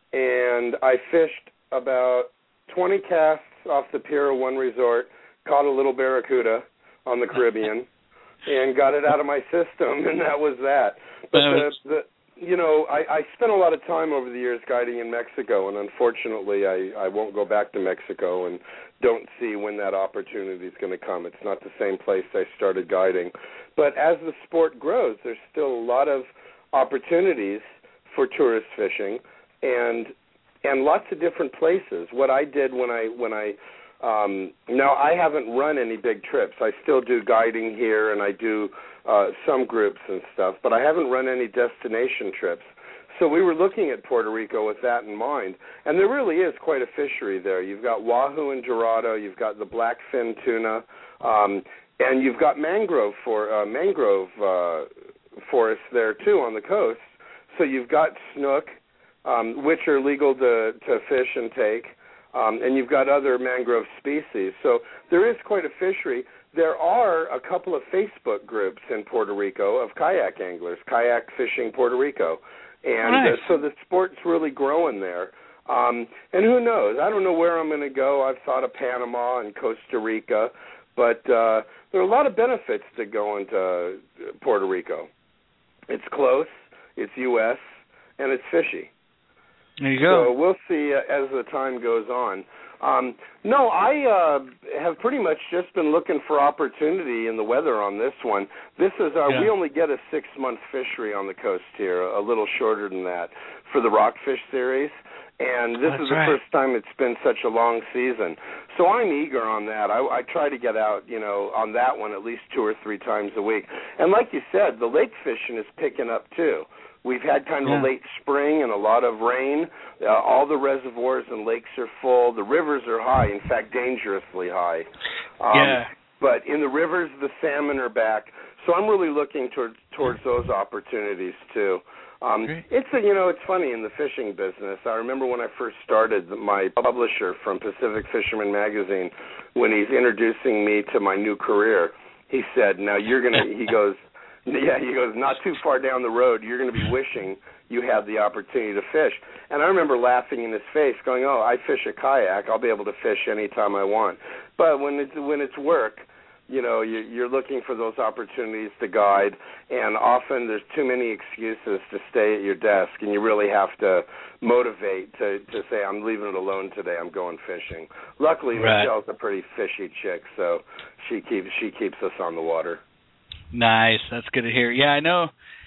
S3: and I fished about twenty casts off the pier of one resort, caught a little barracuda on the Caribbean, and got it out of my system, and that was that. But the, the you know, I, I spent a lot of time over the years guiding in Mexico, and unfortunately, I, I won't go back to Mexico and don't see when that opportunity is going to come. It's not the same place I started guiding. But as the sport grows, there's still a lot of opportunities for tourist fishing, and and lots of different places. What I did when I when I um, now I haven't run any big trips. I still do guiding here, and I do uh, some groups and stuff, but I haven't run any destination trips. So we were looking at Puerto Rico with that in mind, and there really is quite a fishery there. You've got wahoo and dorado, you've got the blackfin tuna, um, and you've got mangrove for uh, mangrove uh, forests there too on the coast. So you've got snook, um, which are legal to, to fish and take, um, and you've got other mangrove species. So there is quite a fishery. There are a couple of Facebook groups in Puerto Rico of kayak anglers, Kayak Fishing Puerto Rico. And
S2: nice.
S3: uh, so the sport's really growing there. Um, and who knows? I don't know where I'm going to go. I've thought of Panama and Costa Rica. But uh, there are a lot of benefits to going to Puerto Rico. It's close, it's U S, and it's fishy.
S2: There you go.
S3: So we'll see uh, as the time goes on. Um, no, I uh, have pretty much just been looking for opportunity in the weather on this one. This is our,
S2: yeah.
S3: we only get a six-month fishery on the coast here, a little shorter than that, for the Rockfish series. And this
S2: That's
S3: is the
S2: right.
S3: first time it's been such a long season. So I'm eager on that. I, I try to get out, you know, on that one at least two or three times a week. And like you said, the lake fishing is picking up too. We've had kind of
S2: yeah.
S3: a late spring and a lot of rain. Uh, all the reservoirs and lakes are full. The rivers are high, in fact, dangerously high. Um,
S2: yeah.
S3: But in the rivers, the salmon are back. So I'm really looking toward, towards those opportunities too. Um, it's a, you know, it's funny in the fishing business. I remember when I first started, my publisher from Pacific Fisherman Magazine, when he's introducing me to my new career, he said, "Now you're gonna," he goes, "Yeah," he goes, "not too far down the road, you're going to be wishing you had the opportunity to fish." And I remember laughing in his face, going, "Oh, I fish a kayak. I'll be able to fish anytime I want." But when it's when it's work, you know, you're looking for those opportunities to guide, and often there's too many excuses to stay at your desk, and you really have to motivate to, to say, "I'm leaving it alone today. I'm going fishing." Luckily,
S2: right.
S3: Michelle's a pretty fishy chick, so she keeps she keeps us on the water.
S2: Nice. That's good to hear. Yeah, I know.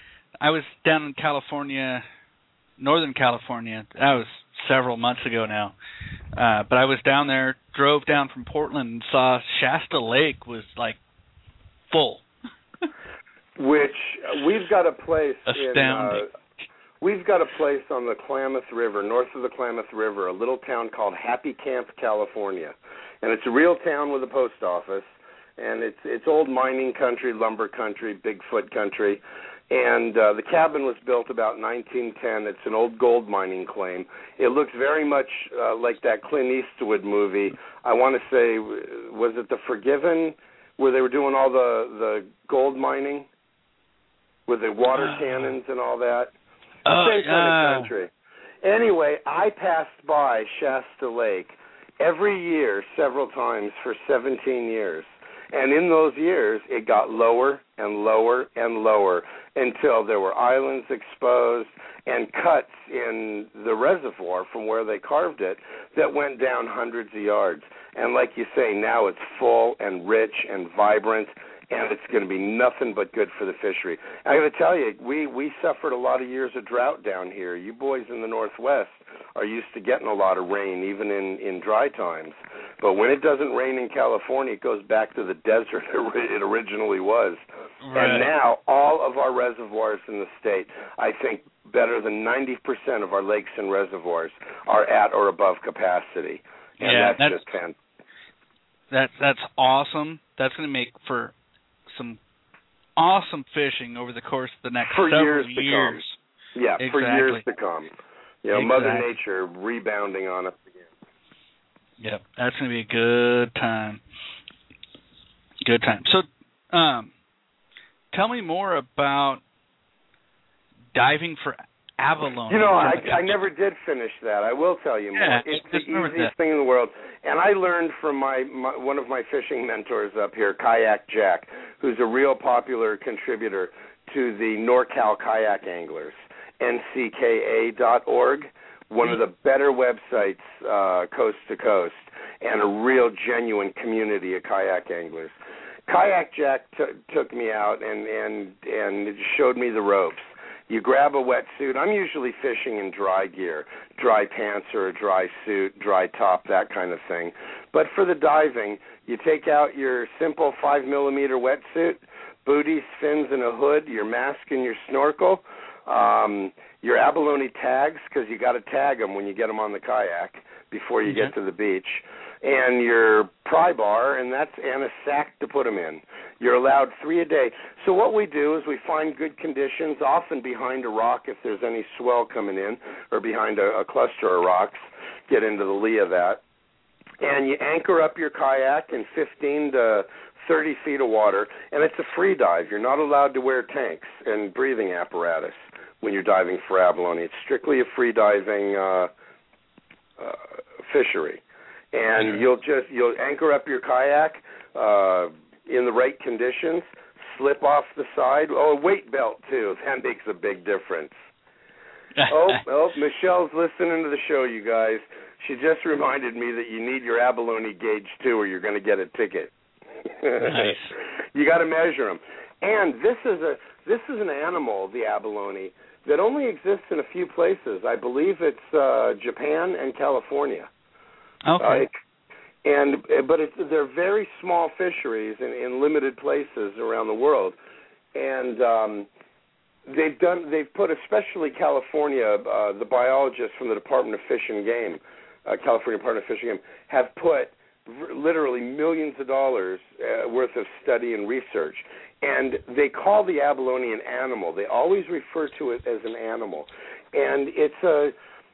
S2: I was down in California, Northern California. That was several months ago now. Uh, but I was down there, drove down from Portland, and saw Shasta Lake was, like, full.
S3: Which, uh, we've got a place
S2: Astounding.
S3: in... Uh, we've got a place on the Klamath River, north of the Klamath River, a little town called Happy Camp, California. And it's a real town with a post office. And it's it's old mining country, lumber country, Bigfoot country. And uh, the cabin was built about nineteen ten. It's an old gold mining claim. It looks very much uh, like that Clint Eastwood movie. I want to say, was it The Forgiven, where they were doing all the, the gold mining with the water uh, cannons and all that?
S2: Uh,
S3: Same kind
S2: uh,
S3: of country. Anyway, I passed by Shasta Lake every year several times for seventeen years. And in those years, it got lower and lower and lower until there were islands exposed and cuts in the reservoir from where they carved it that went down hundreds of yards. And like you say, now it's full and rich and vibrant, and it's going to be nothing but good for the fishery. I got to tell you, we, we suffered a lot of years of drought down here. You boys in the Northwest are used to getting a lot of rain, even in, in dry times. But when it doesn't rain in California, it goes back to the desert it originally was. Right. And now all of our reservoirs in the state, I think better than ninety percent of our lakes and reservoirs are at or above capacity. And
S2: yeah,
S3: that's,
S2: that's
S3: just fantastic.
S2: That's, that's awesome. That's going to make for some awesome fishing over the course of the next
S3: for
S2: several
S3: years.
S2: years.
S3: To come. Yeah,
S2: exactly.
S3: for years to come. You know,
S2: exactly.
S3: Mother Nature rebounding on us again.
S2: Yep, that's going to be a good time. Good time. So Um, tell me more about diving for abalone.
S3: You know, I, I never did finish that. I will tell you more.
S2: Yeah,
S3: it's the easiest
S2: that.
S3: thing in the world. And I learned from my, my one of my fishing mentors up here, Kayak Jack, who's a real popular contributor to the NorCal Kayak Anglers, N C K A dot org, one of the better websites uh, coast to coast, and a real genuine community of kayak anglers. Kayak Jack t- took me out and, and, and showed me the ropes. You grab a wetsuit. I'm usually fishing in dry gear, dry pants or a dry suit, dry top, that kind of thing. But for the diving, you take out your simple five millimeter wetsuit, booties, fins, and a hood, your mask and your snorkel, um, your abalone tags, because you got to tag them when you get them on the kayak before you
S2: okay.
S3: get to the beach, and your pry bar, and that's and a sack to put them in. You're allowed three a day. So what we do is we find good conditions, often behind a rock if there's any swell coming in, or behind a, a cluster of rocks, get into the lee of that. And you anchor up your kayak in fifteen to thirty feet of water, and it's a free dive. You're not allowed to wear tanks and breathing apparatus when you're diving for abalone. It's strictly a free diving uh, uh, fishery. And you'll just, you'll anchor up your kayak uh, in the right conditions, slip off the side. Oh, a weight belt, too. That makes a big difference. oh, oh, Michelle's listening to the show, you guys. She just reminded me that you need your abalone gauge, too, or you're going to get a ticket.
S2: Nice.
S3: You got to measure them. And this is a this is an animal, the abalone, that only exists in a few places. I believe it's uh, Japan and California.
S2: Okay.
S3: Uh, and but it's, they're very small fisheries in, in limited places around the world, and um, they've done they've put, especially California, uh, the biologists from the Department of Fish and Game, uh, California Department of Fish and Game, have put r- literally millions of dollars uh, worth of study and research, and they call the abalone an animal. They always refer to it as an animal, and it's a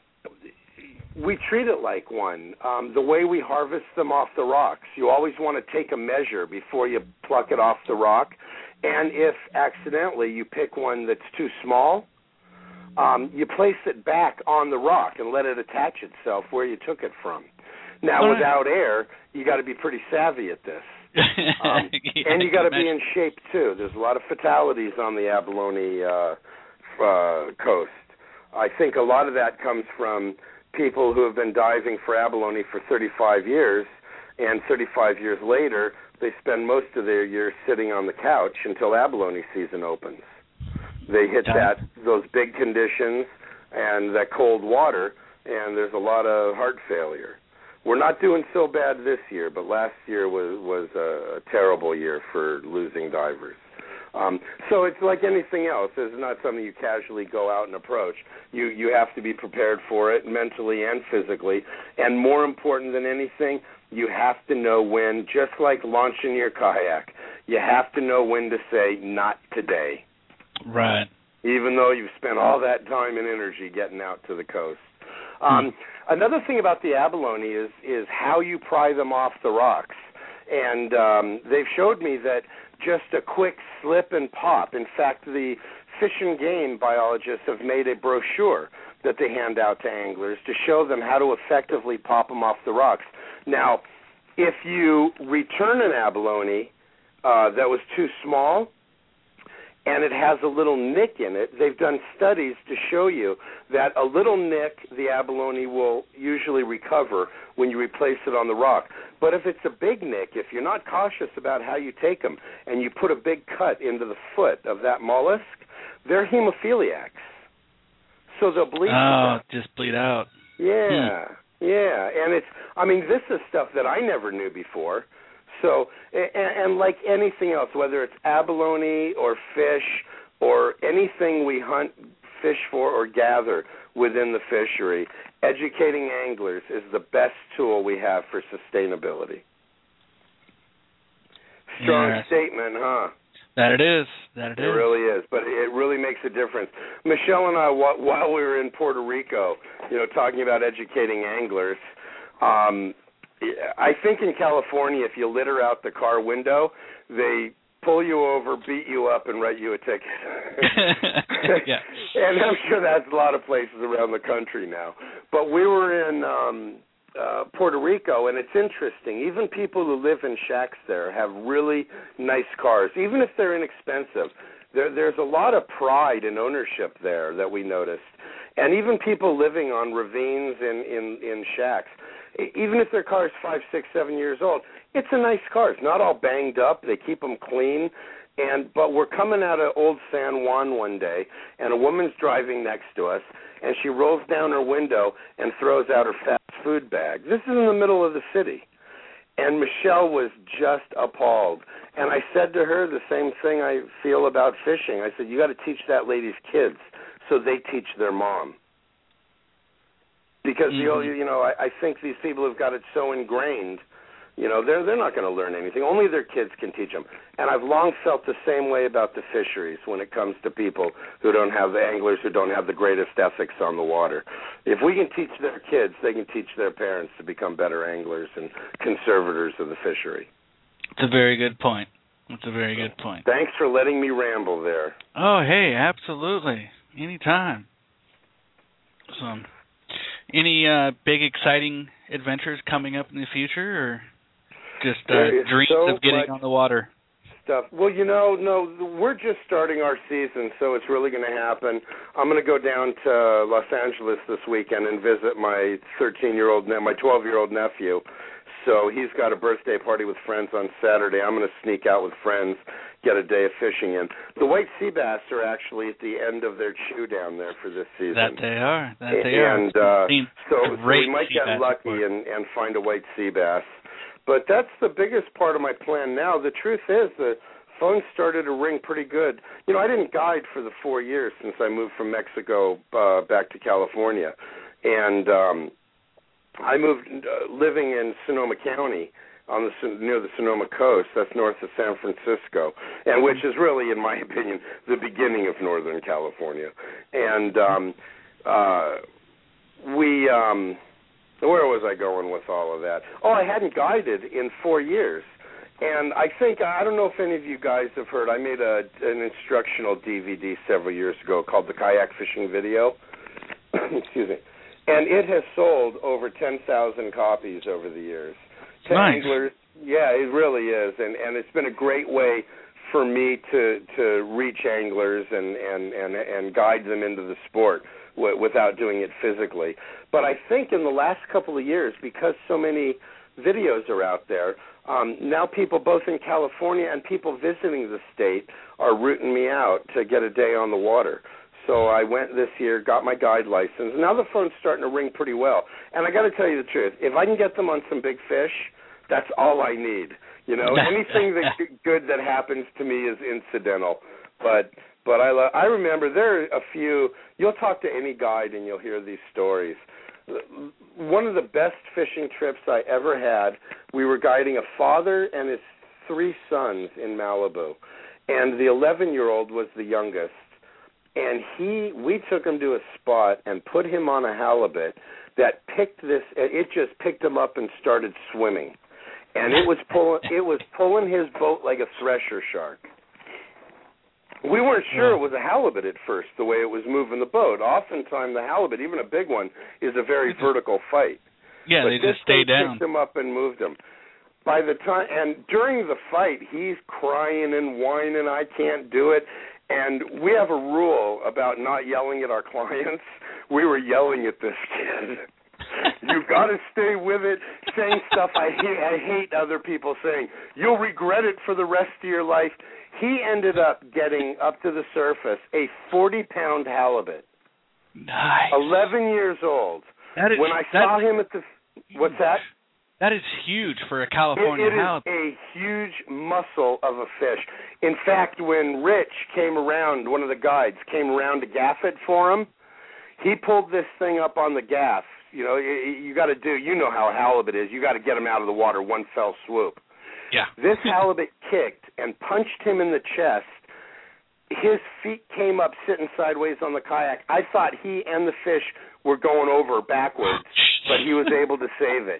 S3: we treat it like one. Um, the way we harvest them off the rocks, you always want to take a measure before you pluck it off the rock. And if accidentally you pick one that's too small, um, you place it back on the rock and let it attach itself where you took it from. Now,
S2: All
S3: without right. air, you got to be pretty savvy at this. Um,
S2: yeah,
S3: and you got to be in shape, too. There's a lot of fatalities on the abalone uh, uh, coast. I think a lot of that comes from people who have been diving for abalone for thirty-five years, and thirty-five years later, they spend most of their years sitting on the couch until abalone season opens. They hit that those big conditions and that cold water, and there's a lot of heart failure. We're not doing so bad this year, but last year was, was a, a terrible year for losing divers. Um, so it's like anything else. It's not something you casually go out and approach. You you have to be prepared for it mentally and physically. And more important than anything, you have to know when, just like launching your kayak, you have to know when to say, not today.
S2: Right.
S3: Even though you've spent all that time and energy getting out to the coast. Um, hmm. Another thing about the abalone is, is how you pry them off the rocks. And um, they've showed me that just a quick slip and pop. In fact, the Fish and Game biologists have made a brochure that they hand out to anglers to show them how to effectively pop them off the rocks. Now, if you return an abalone uh, that was too small and it has a little nick in it, they've done studies to show you that a little nick, the abalone will usually recover when you replace it on the rock. But if it's a big nick, if you're not cautious about how you take them and you put a big cut into the foot of that mollusk, they're hemophiliacs. So they'll bleed.
S2: Oh, just bleed out.
S3: Yeah, hmm. yeah. And it's, I mean, this is stuff that I never knew before. So, and, and like anything else, whether it's abalone or fish or anything we hunt, fish for, or gather within the fishery, educating anglers is the best tool we have for sustainability. Strong
S2: yeah.
S3: statement, huh?
S2: That it is. That it,
S3: it
S2: is.
S3: It really is, but it really makes a difference. Michelle and I, while we were in Puerto Rico, you know, talking about educating anglers, um, I think in California, if you litter out the car window, they pull you over, beat you up, and write you a ticket.
S2: Yeah.
S3: And I'm sure that's a lot of places around the country now. But we were in um, uh, Puerto Rico, and it's interesting. Even people who live in shacks there have really nice cars, even if they're inexpensive. There, there's a lot of pride and ownership there that we noticed. And even people living on ravines in, in, in shacks, even if their car is five, six, seven years old, it's a nice car. It's not all banged up. They keep them clean. And but we're coming out of Old San Juan one day, and a woman's driving next to us, and she rolls down her window and throws out her fast food bag. This is in the middle of the city. And Michelle was just appalled. And I said to her the same thing I feel about fishing. I said, you got to teach that lady's kids so they teach their mom. Because, mm-hmm. you know, I, I think these people have got it so ingrained, you know, they're, they're not going to learn anything. Only their kids can teach them. And I've long felt the same way about the fisheries when it comes to people who don't have the anglers, who don't have the greatest ethics on the water. If we can teach their kids, they can teach their parents to become better anglers and conservators of the fishery.
S2: It's a very good point. It's a very good point.
S3: Thanks for letting me ramble there.
S2: Oh, hey, absolutely. Anytime. So, any uh, big, exciting adventures coming up in the future, or just uh, dreams
S3: so
S2: of getting on the water?
S3: Stuff. Well, you know, no, we're just starting our season, so it's really going to happen. I'm going to go down to Los Angeles this weekend and visit my thirteen-year-old, my twelve-year-old nephew. So he's got a birthday party with friends on Saturday. I'm going to sneak out with friends, get a day of fishing in. The white sea bass are actually at the end of their chew down there for this season.
S2: That they are. That they
S3: and,
S2: are.
S3: And uh, so, so we might get lucky and, and find a white sea bass. But that's the biggest part of my plan now. The truth is the phone started to ring pretty good. You know, I didn't guide for the four years since I moved from Mexico uh, back to California. And um, I moved uh, living in Sonoma County on the near the Sonoma coast. That's north of San Francisco, and which is really, in my opinion, the beginning of Northern California. And um, uh, we... Um, Where was I going with all of that? Oh, I hadn't guided in four years. And I think, I don't know if any of you guys have heard, I made a, an instructional D V D several years ago called the Kayak Fishing Video. Excuse me. And it has sold over ten thousand copies over the years. To
S2: nice.
S3: Anglers, yeah, it really is. And, and it's been a great way for me to, to reach anglers and, and, and, and guide them into the sport without doing it physically. But I think in the last couple of years, because so many videos are out there, um, now people both in California and people visiting the state are rooting me out to get a day on the water. So I went this year, got my guide license. Now the phone's starting to ring pretty well. And I got to tell you the truth, if I can get them on some big fish, that's all I need. You know, anything that good that happens to me is incidental. But but I lo- I remember there are a few. You'll talk to any guide and you'll hear these stories. One of the best fishing trips I ever had, we were guiding a father and his three sons in Malibu, and the eleven-year-old was the youngest. And he, we took him to a spot and put him on a halibut that picked this. It just picked him up and started swimming, and it was pulling. It was pulling his boat like a thresher shark. We weren't sure it was a halibut at first, the way it was moving the boat. Oftentimes, the halibut, even a big one, is a very vertical fight.
S2: Yeah,
S3: but
S2: they just stay down.
S3: Picked him up and moved him. By the time, and during the fight, he's crying and whining, "I can't do it." And we have a rule about not yelling at our clients. We were yelling at this kid. You've got to stay with it, saying stuff I hate, I hate other people saying. You'll regret it for the rest of your life. He ended up getting up to the surface a forty-pound halibut.
S2: Nice.
S3: eleven years old.
S2: That is,
S3: when I saw him at the... What's that?
S2: That is huge for a California
S3: it, it
S2: halibut.
S3: It is a huge muscle of a fish. In fact, when Rich came around, one of the guides came around to gaff it for him, he pulled this thing up on the gaff. You know, you, you got to do, you know how halibut is. You got to get him out of the water, one fell swoop.
S2: Yeah.
S3: This halibut kicked and punched him in the chest. His feet came up sitting sideways on the kayak. I thought he and the fish were going over backwards, but he was able to save it.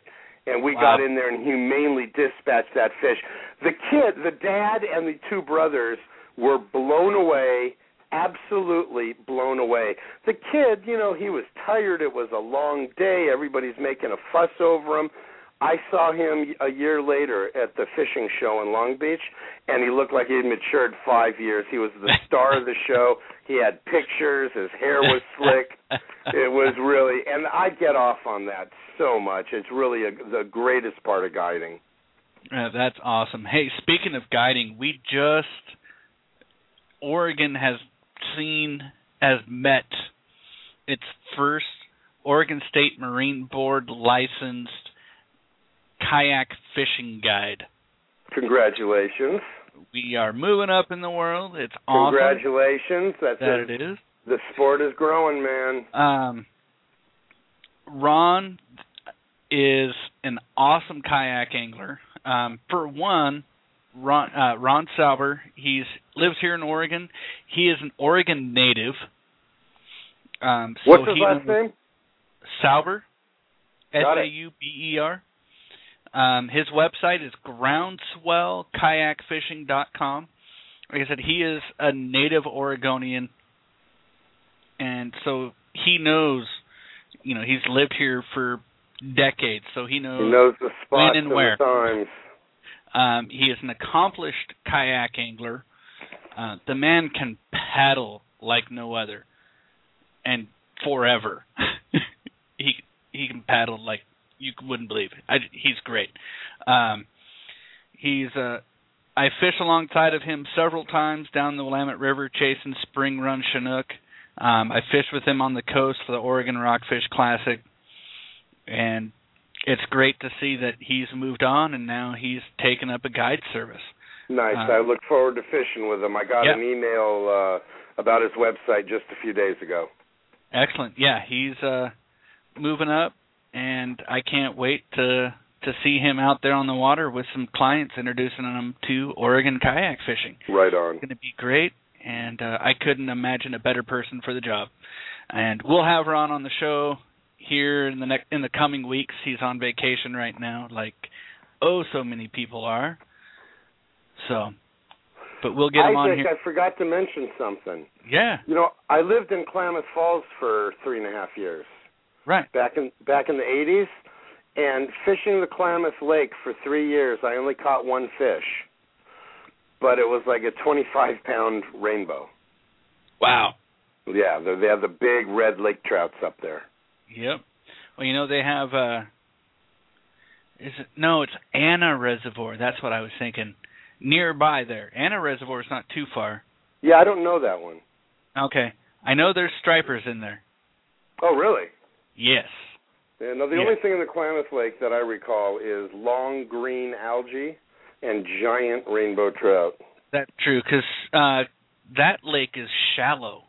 S3: and we
S2: wow.
S3: got in there and humanely dispatched that fish. The kid, the dad, and the two brothers were blown away, absolutely blown away. The kid, you know, he was tired. It was a long day. Everybody's making a fuss over him. I saw him a year later at the fishing show in Long Beach, and he looked like he had matured five years. He was the star of the show. He had pictures. His hair was slick. It was really, and I get off on that so much. It's really a, the greatest part of guiding.
S2: Uh, that's awesome. Hey, speaking of guiding, we just, Oregon has seen, has met its first Oregon State Marine Board licensed kayak fishing guide.
S3: Congratulations.
S2: We are moving up in the world. It's awesome.
S3: Congratulations. That's
S2: that
S3: a,
S2: it is.
S3: The sport is growing, man.
S2: Um, Ron is an awesome kayak angler. Um, for one, Ron, uh, Ron Sauber, he lives here in Oregon. He is an Oregon native. Um, so
S3: What's his
S2: he
S3: last name?
S2: Sauber, S
S3: Got
S2: A
S3: it.
S2: U B E R. Um, his website is groundswell kayak fishing dot com. Like I said, he is a native Oregonian, and so he knows, you know, he's lived here for decades, so he knows,
S3: he knows the spots
S2: when and
S3: and
S2: where.
S3: the times.
S2: Um, he is an accomplished kayak angler. Uh, the man can paddle like no other, and forever. he he can paddle like you wouldn't believe it. I, he's great. Um, he's uh, I fish alongside of him several times down the Willamette River chasing spring run Chinook. Um, I fished with him on the coast for the Oregon Rockfish Classic, and it's great to see that he's moved on and now he's taken up a guide service.
S3: Nice.
S2: Uh,
S3: I look forward to fishing with him. I got
S2: yep.
S3: an email uh, about his website just a few days ago.
S2: Excellent. Yeah, he's uh, moving up, and I can't wait to to see him out there on the water with some clients, introducing them to Oregon kayak fishing.
S3: Right on.
S2: It's going to be great, and uh, I couldn't imagine a better person for the job. And we'll have Ron on the show here in the next in the coming weeks. He's on vacation right now, like oh so many people are. So, but we'll get him
S3: Isaac,
S2: on here.
S3: I forgot to mention something.
S2: Yeah.
S3: You know, I lived in Klamath Falls for three and a half years.
S2: Right.
S3: Back in back in the eighties, and fishing the Klamath Lake for three years, I only caught one fish, but it was like a twenty-five pound rainbow.
S2: Wow.
S3: Yeah, they have the big red lake trouts up there.
S2: Yep. Well, you know, they have, uh, is it, no, it's Anna Reservoir. That's what I was thinking. Nearby there. Anna Reservoir is not too far.
S3: Yeah, I don't know that one.
S2: Okay. I know there's stripers in there.
S3: Oh, really?
S2: Yes.
S3: Yeah, no, the
S2: Yeah.
S3: only thing in the Klamath Lake that I recall is long green algae and giant rainbow trout.
S2: That's true, because uh, that lake is shallow.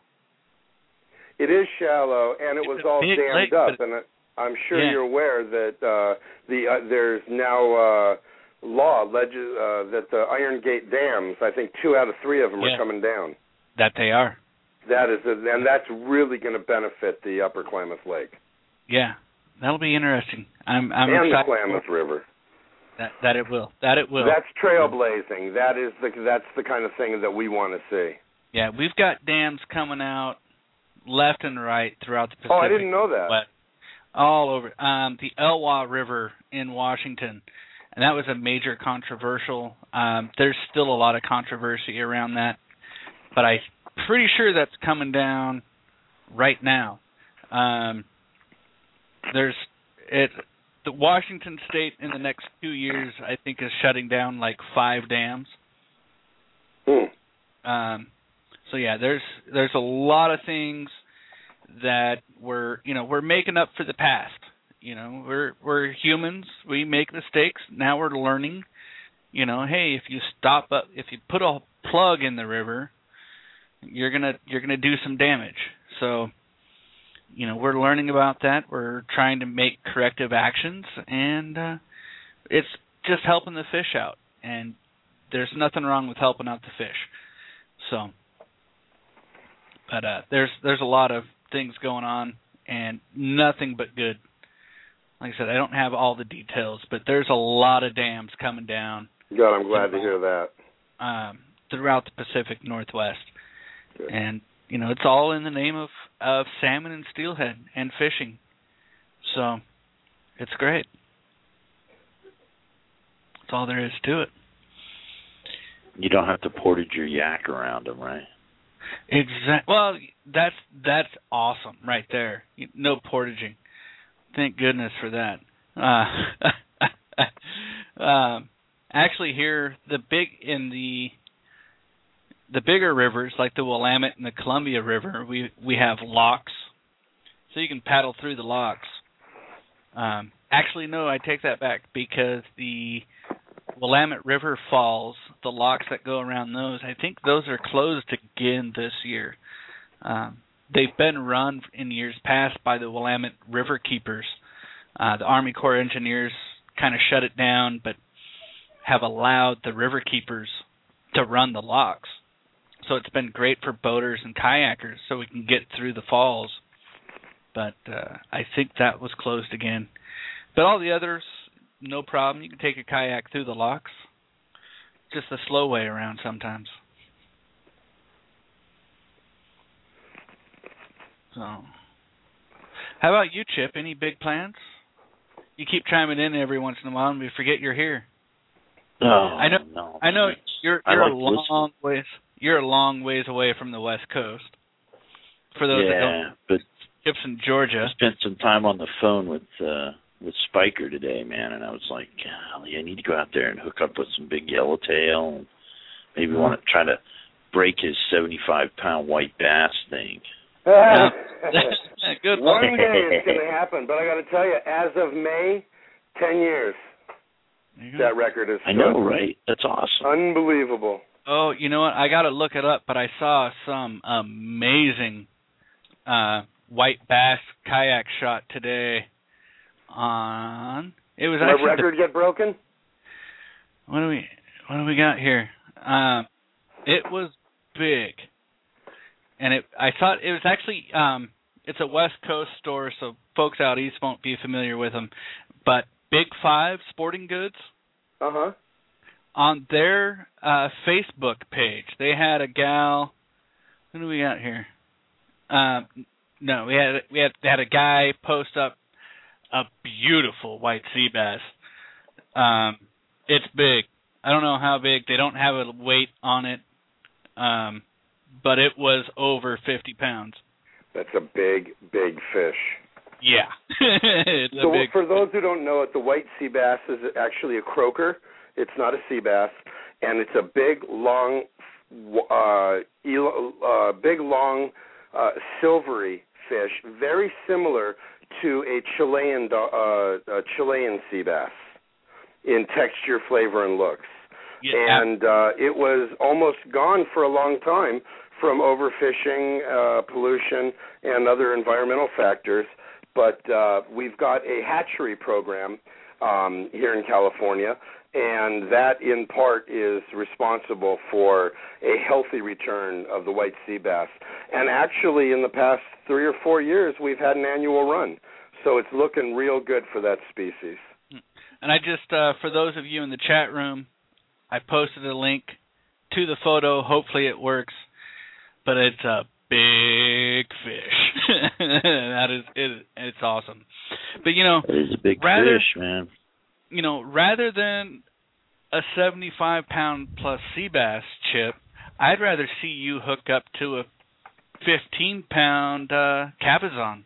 S3: It is shallow, and it
S2: It's
S3: was
S2: a
S3: all
S2: big
S3: dammed
S2: lake,
S3: up.
S2: but-
S3: And it, I'm sure
S2: Yeah.
S3: you're aware that uh, the uh, there's now uh, law leg- uh, that the Iron Gate dams, I think two out of three of them
S2: Yeah.
S3: are coming down.
S2: That they are.
S3: That is, a, and that's really going to benefit the Upper Klamath Lake
S2: Yeah. That'll be interesting. I'm, I'm
S3: and the
S2: excited.
S3: Klamath River.
S2: That, that it will. That it will.
S3: That's trailblazing. That is the that's the kind of thing that we want to see.
S2: Yeah, we've got dams coming out left and right throughout the Pacific.
S3: Oh, I didn't know that.
S2: But all over. Um, the Elwha River in Washington, and that was a major controversial. Um, there's still a lot of controversy around that, but I'm pretty sure that's coming down right now. Um, there's it. The Washington State in the next two years, I think, is shutting down like five dams.
S3: Hmm.
S2: Um, so yeah, there's there's a lot of things that we're you know we're making up for the past. You know, we're we're humans. We make mistakes. Now we're learning. You know, hey, if you stop up, if you put a plug in the river, you're gonna you're gonna do some damage. So, you know, we're learning about that. We're trying to make corrective actions, and uh, it's just helping the fish out. And there's nothing wrong with helping out the fish. So, but uh, there's there's a lot of things going on, and nothing but good. Like I said, I don't have all the details, but there's a lot of dams coming down.
S3: Good, I'm glad to hear that.
S2: Um, throughout the Pacific Northwest.
S3: Good.
S2: And, you know, it's all in the name of, of salmon and steelhead and fishing. So, it's great. That's all there is to it.
S4: You don't have to portage your yak around them, right?
S2: Exactly. Well, that's that's awesome right there. No portaging. Thank goodness for that. Uh, um, actually, here the big in the the bigger rivers like the Willamette and the Columbia River, we we have locks, so you can paddle through the locks. Um, actually, no, I take that back because the Willamette River Falls, the locks that go around those, I think those are closed again this year. Um, they've been run in years past by the Willamette River Keepers. Uh, the Army Corps of Engineers kind of shut it down, but have allowed the River Keepers to run the locks. So it's been great for boaters and kayakers so we can get through the falls. But uh, I think that was closed again. But all the others, no problem. You can take a kayak through the locks. Just the slow way around sometimes. So, how about you, Chip? Any big plans? You keep chiming in every once in a while, and we forget you're here.
S4: Oh,
S2: I know.
S4: no,
S2: I know
S4: man.
S2: you're
S4: I
S2: you're
S4: like
S2: a long
S4: listening.
S2: ways. You're a long ways away from the West Coast. For those that don't,
S4: Yeah, but
S2: Chip's in Georgia.
S4: I spent some time on the phone with uh, with Spiker today, man, and I was like, golly, I need to go out there and hook up with some big yellowtail, and maybe want to try to break his seventy-five pound white bass thing.
S2: Yeah. Good
S3: One
S2: one.
S3: day it's going to happen, but I got to tell you, as of May, ten years, that record is
S4: I know, right? That's awesome.
S3: Unbelievable.
S2: Oh, you know what? I got to look it up, but I saw some amazing uh, white bass kayak shot today on. It was
S3: Did
S2: actually
S3: my record
S2: the,
S3: get broken?
S2: What do we What do we got here? Um, it was big, and it. I thought it was actually. Um, it's a West Coast store, so folks out east won't be familiar with them. But Big Five Sporting Goods.
S3: Uh huh.
S2: On their uh, Facebook page, they had a gal. Who do we got here? Um, no, we had we had they had a guy post up a beautiful white sea bass. Um, it's big. I don't know how big. They don't have a weight on it, um, but it was over fifty pounds.
S3: That's a big, big fish.
S2: Yeah, it's
S3: so
S2: a big.
S3: For those who don't know it, the white sea bass is actually a croaker. It's not a sea bass, and it's a big, long, uh, elo, uh, big, long, uh, silvery fish, very similar to a Chilean uh, a Chilean sea bass in texture, flavor, and looks.
S2: Yeah.
S3: And uh, it was almost gone for a long time from overfishing, uh, pollution, and other environmental factors. But uh, we've got a hatchery program um, here in California, and that in part is responsible for a healthy return of the white sea bass. And actually in the past three or four years, we've had an annual run. So it's looking real good for that species.
S2: And I just, uh, for those of you in the chat room, I posted a link to the photo. Hopefully it works. But it's a big fish. that is, it, it's awesome. But, you know,
S4: It is a big
S2: rather,
S4: fish, man.
S2: You know, rather than a seventy-five pound plus sea bass, Chip, I'd rather see you hook up to a fifteen pound uh, cabezon.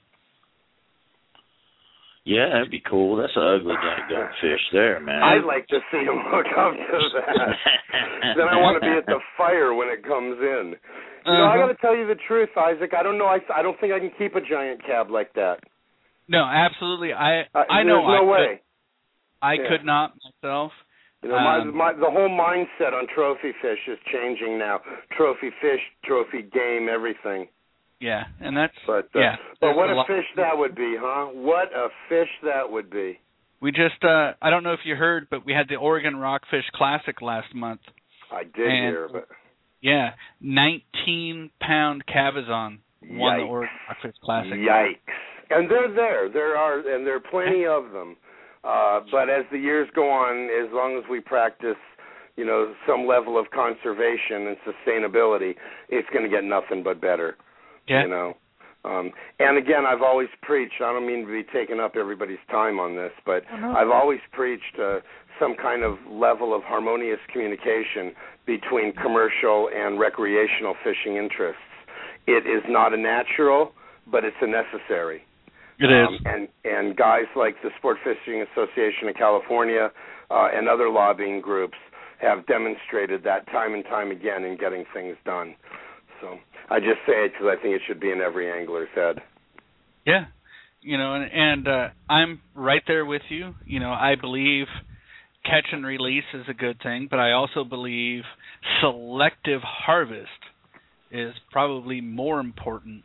S4: Yeah, that'd be cool. That's an ugly daggone fish there, man.
S3: I'd like to see him hook up to that. Then I want to be at the fire when it comes in. You know,
S2: uh-huh.
S3: I got to tell you the truth, Isaac. I don't know. I, I don't think I can keep a giant cab like that.
S2: No, absolutely. I
S3: Uh,
S2: I know
S3: there's no
S2: I
S3: way.
S2: Could, I
S3: Yeah.
S2: could not myself.
S3: You know, my,
S2: Um,
S3: my the whole mindset on trophy fish is changing now. Trophy fish, trophy game, everything.
S2: Yeah, and that's
S3: But uh,
S2: yeah.
S3: but
S2: there's
S3: what a
S2: lot-
S3: fish that would be, huh? What a fish that would be.
S2: We just uh I don't know if you heard, but we had the Oregon Rockfish Classic last month.
S3: I did
S2: And-
S3: hear, but
S2: Yeah, nineteen pound cabezon won the
S3: Yikes.
S2: Oregon Rockfish Classic.
S3: yikes. And they're there. There are, and there are plenty of them. Uh, but as the years go on, as long as we practice, you know, some level of conservation and sustainability, it's going to get nothing but better.
S2: Yeah.
S3: You know. Um, and again, I've always preached, I don't mean to be taking up everybody's time on this, but
S2: oh, no.
S3: I've always preached uh, some kind of level of harmonious communication between commercial and recreational fishing interests. It is not a natural, but it's a necessary.
S2: It is.
S3: Um, and, and guys like the Sport Fishing Association of California uh, and other lobbying groups have demonstrated that time and time again in getting things done. So I just say it because I think it should be in every angler's head.
S2: Yeah, you know, and, and uh, I'm right there with you. You know, I believe catch and release is a good thing, but I also believe selective harvest is probably more important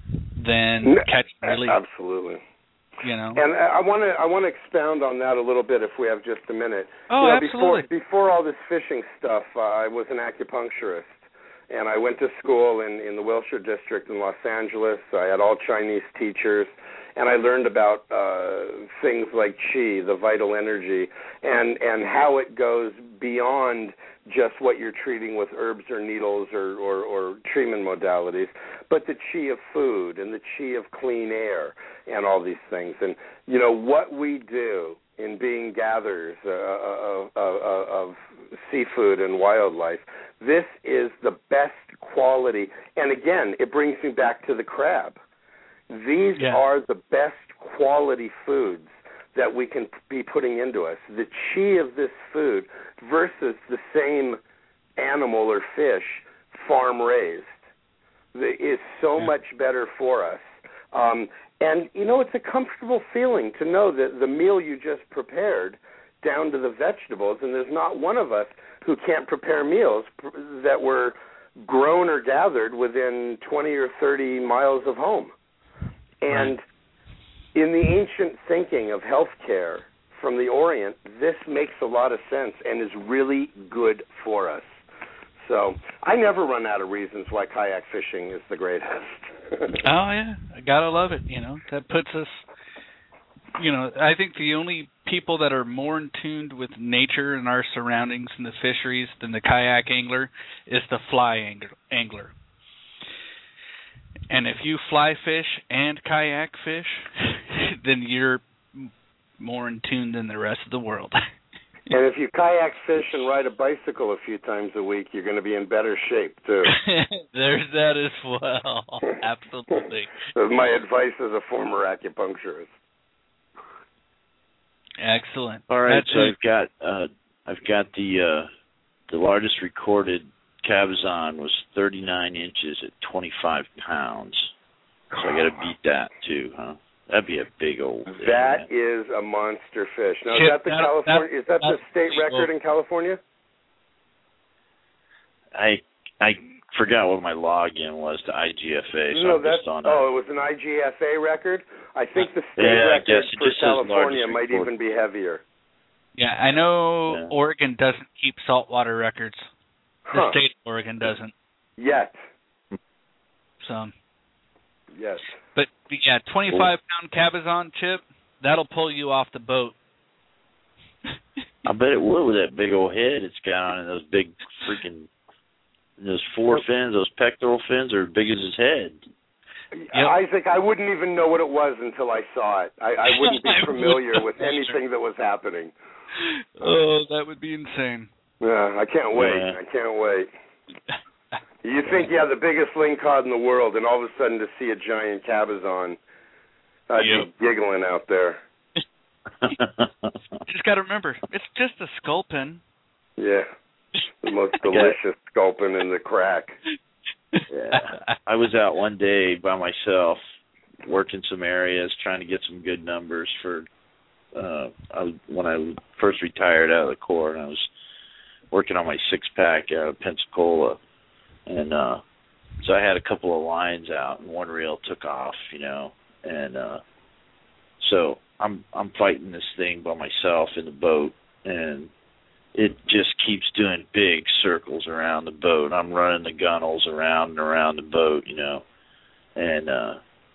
S2: than catch and release.
S3: Absolutely.
S2: You know,
S3: and I want to I want to expound on that a little bit if we have just a minute.
S2: Oh,
S3: you know,
S2: absolutely.
S3: Before, before all this fishing stuff, uh, I was an acupuncturist. And I went to school in, in the Wilshire District in Los Angeles. I had all Chinese teachers, and I learned about uh, things like qi, the vital energy, and, and how it goes beyond just what you're treating with herbs or needles or, or, or treatment modalities, but the qi of food and the qi of clean air and all these things. And, you know, what we do in being gatherers uh, of, of, of seafood and wildlife, this is the best quality. And again, it brings me back to the crab. These
S2: yeah.
S3: are the best quality foods that we can be putting into us. The chi of this food versus the same animal or fish farm-raised is so
S2: yeah.
S3: much better for us. Um, and, you know, it's a comfortable feeling to know that the meal you just prepared down to the vegetables, and there's not one of us who can't prepare meals that were grown or gathered within twenty or thirty miles of home. And
S2: right.
S3: in the ancient thinking of healthcare from the Orient, this makes a lot of sense and is really good for us. So I never run out of reasons why kayak fishing is the greatest.
S2: Oh, yeah. I gotta love it, you know. That puts us, you know, I think the only people that are more in tune with nature and our surroundings and the fisheries than the kayak angler is the fly angler. And if you fly fish and kayak fish, then you're more in tune than the rest of the world.
S3: And if you kayak fish and ride a bicycle a few times a week, you're going to be in better shape, too.
S2: There's that as well. Absolutely.
S3: That's my advice as a former acupuncturist.
S2: Excellent.
S4: All right,
S2: That's
S4: so
S2: it.
S4: I've got uh, I've got the uh, the largest recorded cabezon was thirty-nine inches at twenty-five pounds. So I got to beat that too, huh? That'd be a big old thing.
S3: That
S4: man.
S3: is a monster fish. Now,
S2: Chip,
S3: is that the
S2: that,
S3: California?
S2: that,
S3: is that the state
S2: well,
S3: record in California?
S4: I I forgot what my login was to I G F A. So
S3: no,
S4: I'm
S3: that's
S4: just on
S3: oh, it was an I G F A record. I think the state
S4: yeah, I
S3: record
S4: guess it
S3: for
S4: just says
S3: California
S4: largest
S3: might
S4: recorded.
S3: even be heavier.
S2: Yeah, I know
S4: Yeah.
S2: Oregon doesn't keep saltwater records. The
S3: Huh.
S2: state of Oregon doesn't.
S3: Yet.
S2: So,
S3: Yes.
S2: but yeah, twenty-five pound cabezon, Chip, that'll pull you off the boat.
S4: I bet it would with that big old head it's got on it. Those big freaking those four fins, those pectoral fins are as big as his head.
S2: Yep.
S3: Isaac, I wouldn't even know what it was until I saw it. I, I wouldn't be
S2: I
S3: familiar
S2: would
S3: with anything that was happening.
S2: Oh, that would be insane.
S3: Yeah, I can't wait.
S4: Yeah.
S3: I can't wait. You think you have the biggest lingcod in the world, and all of a sudden to see a giant cabezon, I'd
S2: Yep.
S3: be giggling out there.
S2: You just got to remember, it's just a sculpin.
S3: Yeah, the most delicious sculpin in the crack.
S4: Yeah. I was out one day by myself working some areas, trying to get some good numbers for uh I, when I first retired out of the Corps, and I was working on my six-pack out of Pensacola. And uh so I had a couple of lines out, and one reel took off, you know. And uh so I'm I'm fighting this thing by myself in the boat, and it just keeps doing big circles around the boat. I'm running the gunnels around and around the boat, you know. And uh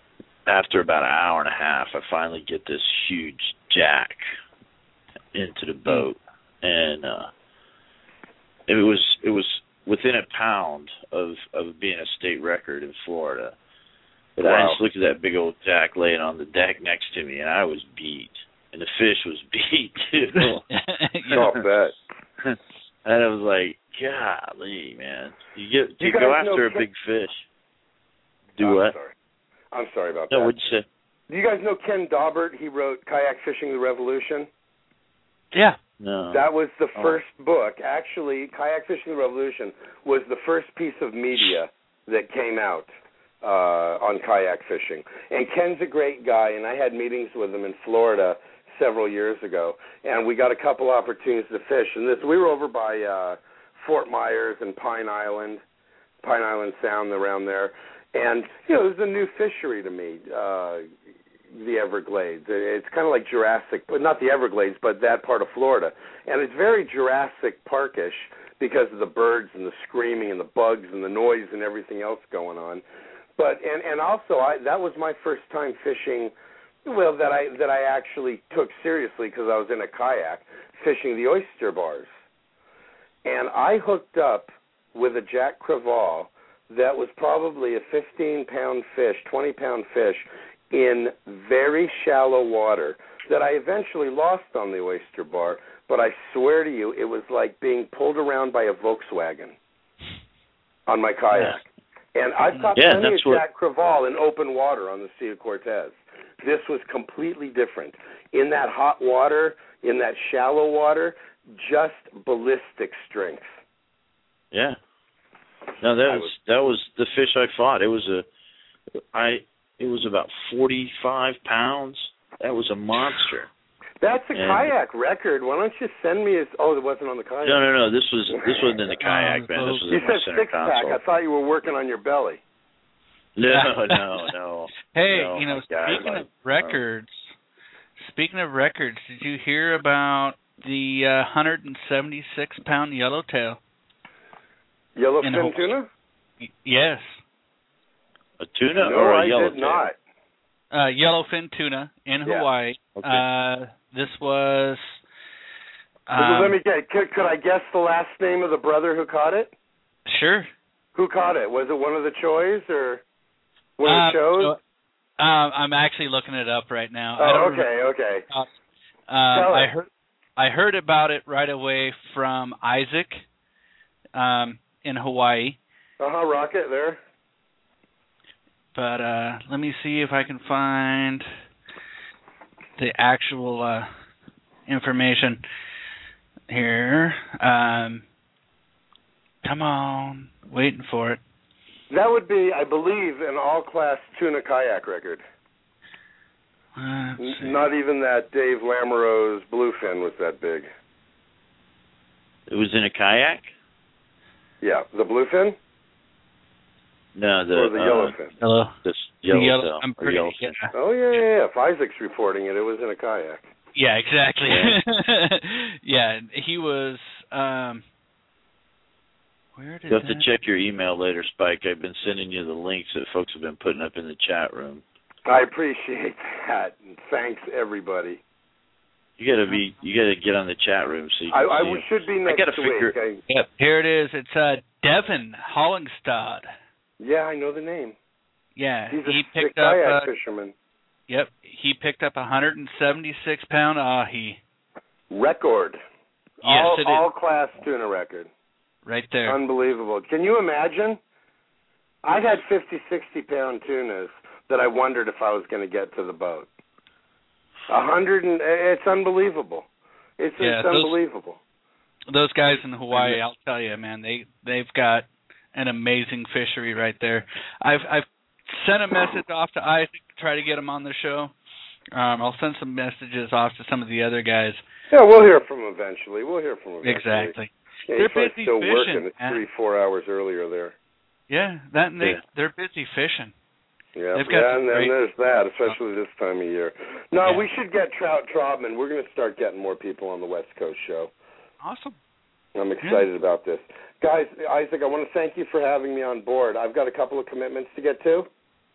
S4: after about an hour and a half, I finally get this huge jack into the boat, and uh, it was it was within a pound of, of being a state record in Florida. But wow. I just looked at that big old jack laying on the deck next to me, and I was beat. And the fish was beat, too.
S3: I'll bet.
S4: And I was like, golly, man. You get
S3: you
S4: to go after a
S3: Ken-
S4: big fish. Do
S3: I'm
S4: what?
S3: Sorry. I'm sorry about
S4: no,
S3: that.
S4: No, what'd you say?
S3: Do you guys know Ken Daubert? He wrote Kayak Fishing the Revolution.
S2: Yeah.
S4: No.
S3: That was the
S4: oh.
S3: first book. Actually, Kayak Fishing the Revolution was the first piece of media that came out uh, on kayak fishing. And Ken's a great guy, and I had meetings with him in Florida several years ago, and we got a couple opportunities to fish. And this, we were over by uh, Fort Myers and Pine Island, Pine Island Sound around there. And, you know, it was a new fishery to me, uh, the Everglades. It's kind of like Jurassic, but not the Everglades, but that part of Florida. And it's very Jurassic Parkish because of the birds and the screaming and the bugs and the noise and everything else going on. But and, and also I, that was my first time fishing, well, that I that I actually took seriously because I was in a kayak fishing the oyster bars. And I hooked up with a Jack Crevalle that was probably a fifteen-pound fish, twenty-pound fish in very shallow water that I eventually lost on the oyster bar, but I swear to you, it was like being pulled around by a Volkswagen on my kayak. Yeah. And I've caught
S4: yeah,
S3: plenty of
S4: what...
S3: Jack Crevalle in open water on the Sea of Cortez. This was completely different. In that hot water, in that shallow water, just ballistic strength.
S4: Yeah. No, that was, was that was the fish I fought. It was a, I it was about forty-five pounds. That was a monster.
S3: That's a
S4: and,
S3: kayak record. Why don't you send me his? Oh, it wasn't on the kayak.
S4: No, no, no. This was this wasn't in the kayak, man. This was
S3: you
S4: in my
S3: said
S4: center
S3: six
S4: console.
S3: pack. I thought you were working on your belly.
S4: No, no, no.
S2: Hey,
S4: no,
S2: you know,
S4: God,
S2: speaking
S4: like,
S2: of records, uh, speaking of records, did you hear about the uh, one hundred seventy-six pound yellowtail?
S3: Yellowfin tuna?
S2: Y- yes.
S4: A tuna
S3: no,
S4: or a
S3: I
S4: yellowtail?
S3: did not.
S2: Uh, yellowfin tuna in
S3: yeah.
S2: Hawaii.
S4: Okay.
S2: Uh, this was. Um,
S3: Let me get. Could, could I guess the last name of the brother who caught it?
S2: Sure.
S3: Who caught it? Was it one of the Choys or one of the
S2: uh,
S3: shows?
S2: So, um, I'm actually looking it up right now.
S3: Oh,
S2: I don't
S3: okay, okay.
S2: Uh, um, I heard I heard about it right away from Isaac um, in Hawaii.
S3: Uh huh. Rocket there.
S2: But uh, let me see if I can find the actual uh, information here. Um, come on, waiting for it.
S3: That would be, I believe, an all-class tuna kayak record.
S2: N-
S3: not even that Dave Lamoureux's bluefin was that big.
S4: It was in a kayak?
S3: Yeah, the bluefin?
S4: No, the
S3: or the
S4: uh,
S3: yellowfin.
S2: Hello.
S4: This yellow,
S2: the yellow I'm pretty.
S4: Yeah.
S3: Oh yeah, yeah, yeah. If Isaac's reporting it, it was in a kayak.
S2: Yeah, exactly. Yeah, yeah he was. Um, where did
S4: you have
S2: that...
S4: to check your email later, Spike. I've been sending you the links that folks have been putting up in the chat room.
S3: I appreciate that. And thanks everybody.
S4: You gotta be. You gotta get on the chat room so you can
S3: I,
S4: see
S3: I
S4: them.
S3: should be next
S4: I gotta
S3: week.
S4: figure.
S3: I,
S2: Yep, here it is. It's uh, Devin Hollingstad.
S3: Yeah, I know the name.
S2: Yeah,
S3: he's a
S2: he picked
S3: kayak
S2: up. Uh,
S3: fisherman.
S2: Yep, he picked up a one hundred seventy-six pound ahi.
S3: Record.
S2: Yes,
S3: all,
S2: it is.
S3: all class tuna record.
S2: Right there.
S3: Unbelievable. Can you imagine? I had fifty, sixty pound tunas that I wondered if I was going to get to the boat. A hundred and it's unbelievable. It's
S2: yeah,
S3: just unbelievable.
S2: Those, those guys in Hawaii, I'll tell you, man, they they've got an amazing fishery right there. I've I've sent a message off to Isaac to try to get him on the show. Um, I'll send some messages off to some of the other guys.
S3: Yeah, we'll hear from him eventually. We'll hear from him eventually.
S2: Exactly.
S3: Yeah,
S2: they're
S3: he's
S2: busy
S3: still
S2: fishing.
S3: working. It's
S2: man.
S3: three, four hours earlier there.
S2: Yeah, that and they
S4: yeah.
S2: they're busy fishing.
S3: Yeah,
S2: They've got
S3: yeah, and then
S2: great...
S3: there's that, especially this time of year. No,
S2: yeah.
S3: we should get Trout Traubman. We're going to start getting more people on the West Coast show.
S2: Awesome.
S3: I'm excited
S2: yeah.
S3: about this. Guys, Isaac, I want to thank you for having me on board. I've got a couple of commitments to get to.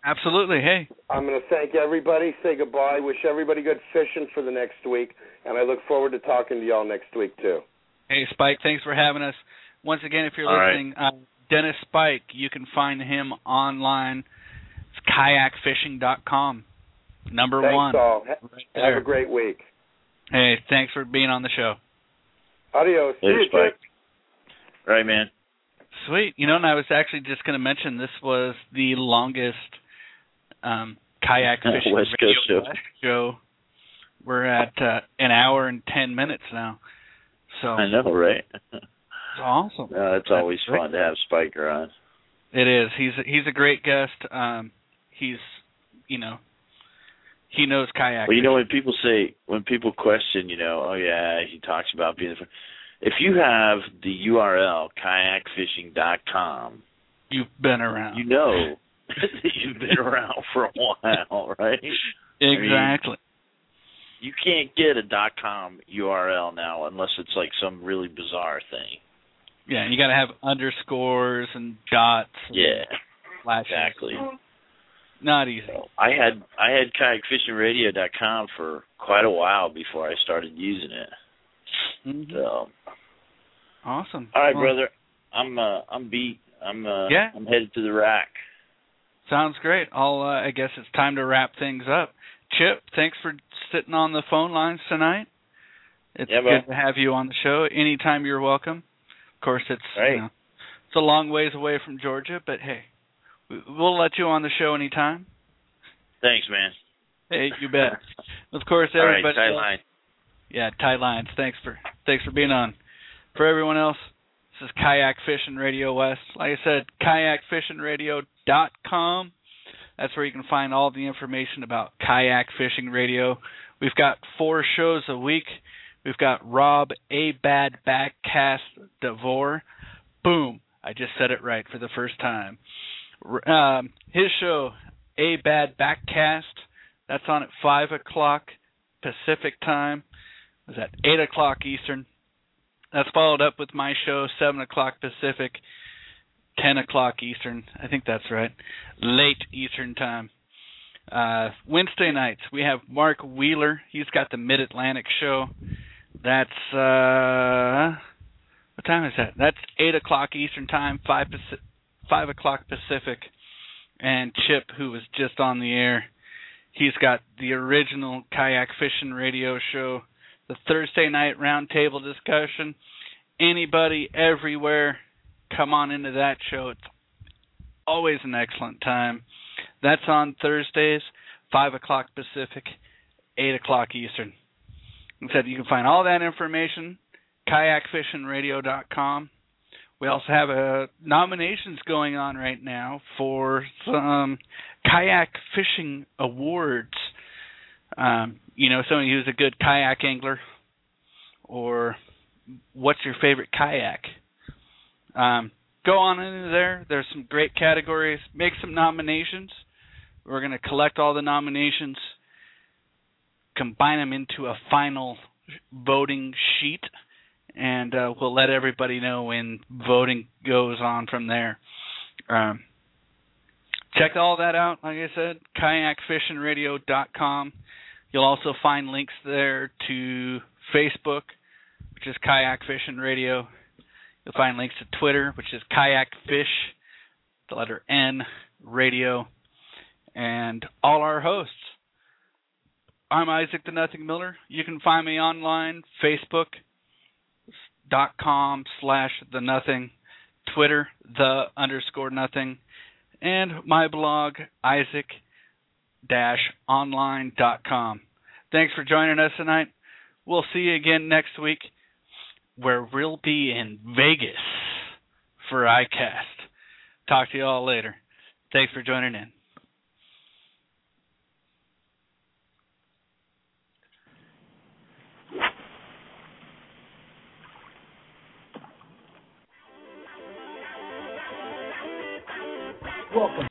S2: Absolutely. Hey.
S3: I'm going to thank everybody, say goodbye, wish everybody good fishing for the next week, and I look forward to talking to y'all next week, too.
S2: Hey, Spike, thanks for having us. Once again, if you're
S4: All
S2: listening, right. uh, Dennis Spike, you can find him online. It's kayak fishing dot com. Number
S3: thanks
S2: one.
S3: All.
S2: Right
S3: Have a great week.
S2: Hey, thanks for being on the show.
S3: Adios. See you,
S4: Spike. Right, man.
S2: Sweet. You know, and I was actually just going to mention this was the longest um, kayak fishing
S4: West Coast show.
S2: West show. We're at uh, an hour and ten minutes now. So
S4: I know, right?
S2: It's awesome.
S4: No, it's always That's fun great. to have Spiker on.
S2: It is. He's he's a great guest. Um, he's, you know, he knows kayak.
S4: Well, you know, when people say, when people question, you know, oh yeah, he talks about being. If you have the U R L kayak fishing dot com,
S2: you've been around.
S4: You know that you've been around for a while, right?
S2: Exactly.
S4: I mean, you can't get a .com U R L now unless it's like some really bizarre thing.
S2: Yeah, you got to have underscores and dots. And
S4: yeah,
S2: flashes.
S4: Exactly.
S2: Not easy.
S4: So I had I had kayak fishing radio dot com for quite a while before I started using it.
S2: Mm-hmm.
S4: So
S2: awesome.
S4: All right,
S2: well,
S4: brother. I'm uh, I'm beat. I'm uh,
S2: yeah.
S4: I'm headed to the rack.
S2: Sounds great. I'll uh, I guess it's time to wrap things up. Chip, thanks for sitting on the phone lines tonight. It's
S4: yeah,
S2: good to have you on the show. Anytime you're welcome. Of course, it's
S4: right.
S2: you know, it's a long ways away from Georgia, but hey, we'll let you on the show anytime.
S4: Thanks, man.
S2: Hey, you bet. Of course, everybody.
S4: All right, tight line.
S2: Yeah, tight lines. Thanks for thanks for being on. For everyone else, this is Kayak Fishing Radio West. Like I said, kayak fishing radio dot com. That's where you can find all the information about kayak fishing radio. We've got four shows a week. We've got Rob A Bad Backcast DeVore. Boom! I just said it right for the first time. Um, his show, A Bad Backcast, that's on at five o'clock Pacific time. It was at eight o'clock Eastern. That's followed up with my show, seven o'clock Pacific, ten o'clock Eastern. I think that's right. Late Eastern time. Uh, Wednesday nights, we have Mark Wheeler. He's got the Mid-Atlantic show. That's, uh, what time is that? That's eight o'clock Eastern time, five, Pacific, five o'clock Pacific. And Chip, who was just on the air, he's got the original Kayak Fishing Radio show, the Thursday night roundtable discussion. Anybody, everywhere, come on into that show. It's always an excellent time. That's on Thursdays, five o'clock Pacific, eight o'clock Eastern. Like I said, you can find all that information, kayak fishing radio dot com. We also have uh, nominations going on right now for some kayak fishing awards. Um, you know, somebody who's a good kayak angler, or what's your favorite kayak? Um, go on into there. There's some great categories. Make some nominations. We're going to collect all the nominations, combine them into a final voting sheet, and uh, we'll let everybody know when voting goes on from there. Um, check all that out. Like I said, kayak fishing radio dot com. You'll also find links there to Facebook, which is Kayak Fishing Radio. You'll find links to Twitter, which is Kayak Fish, the letter N, Radio, and all our hosts. I'm Isaac the Nothing Miller. You can find me online, Facebook dot com slash the Nothing, Twitter, the underscore Nothing, and my blog, Isaac dash online dot com. Thanks for joining us tonight. We'll see you again next week, where we'll be in Vegas for iCast. Talk to you all later. Thanks for joining in.
S1: Welcome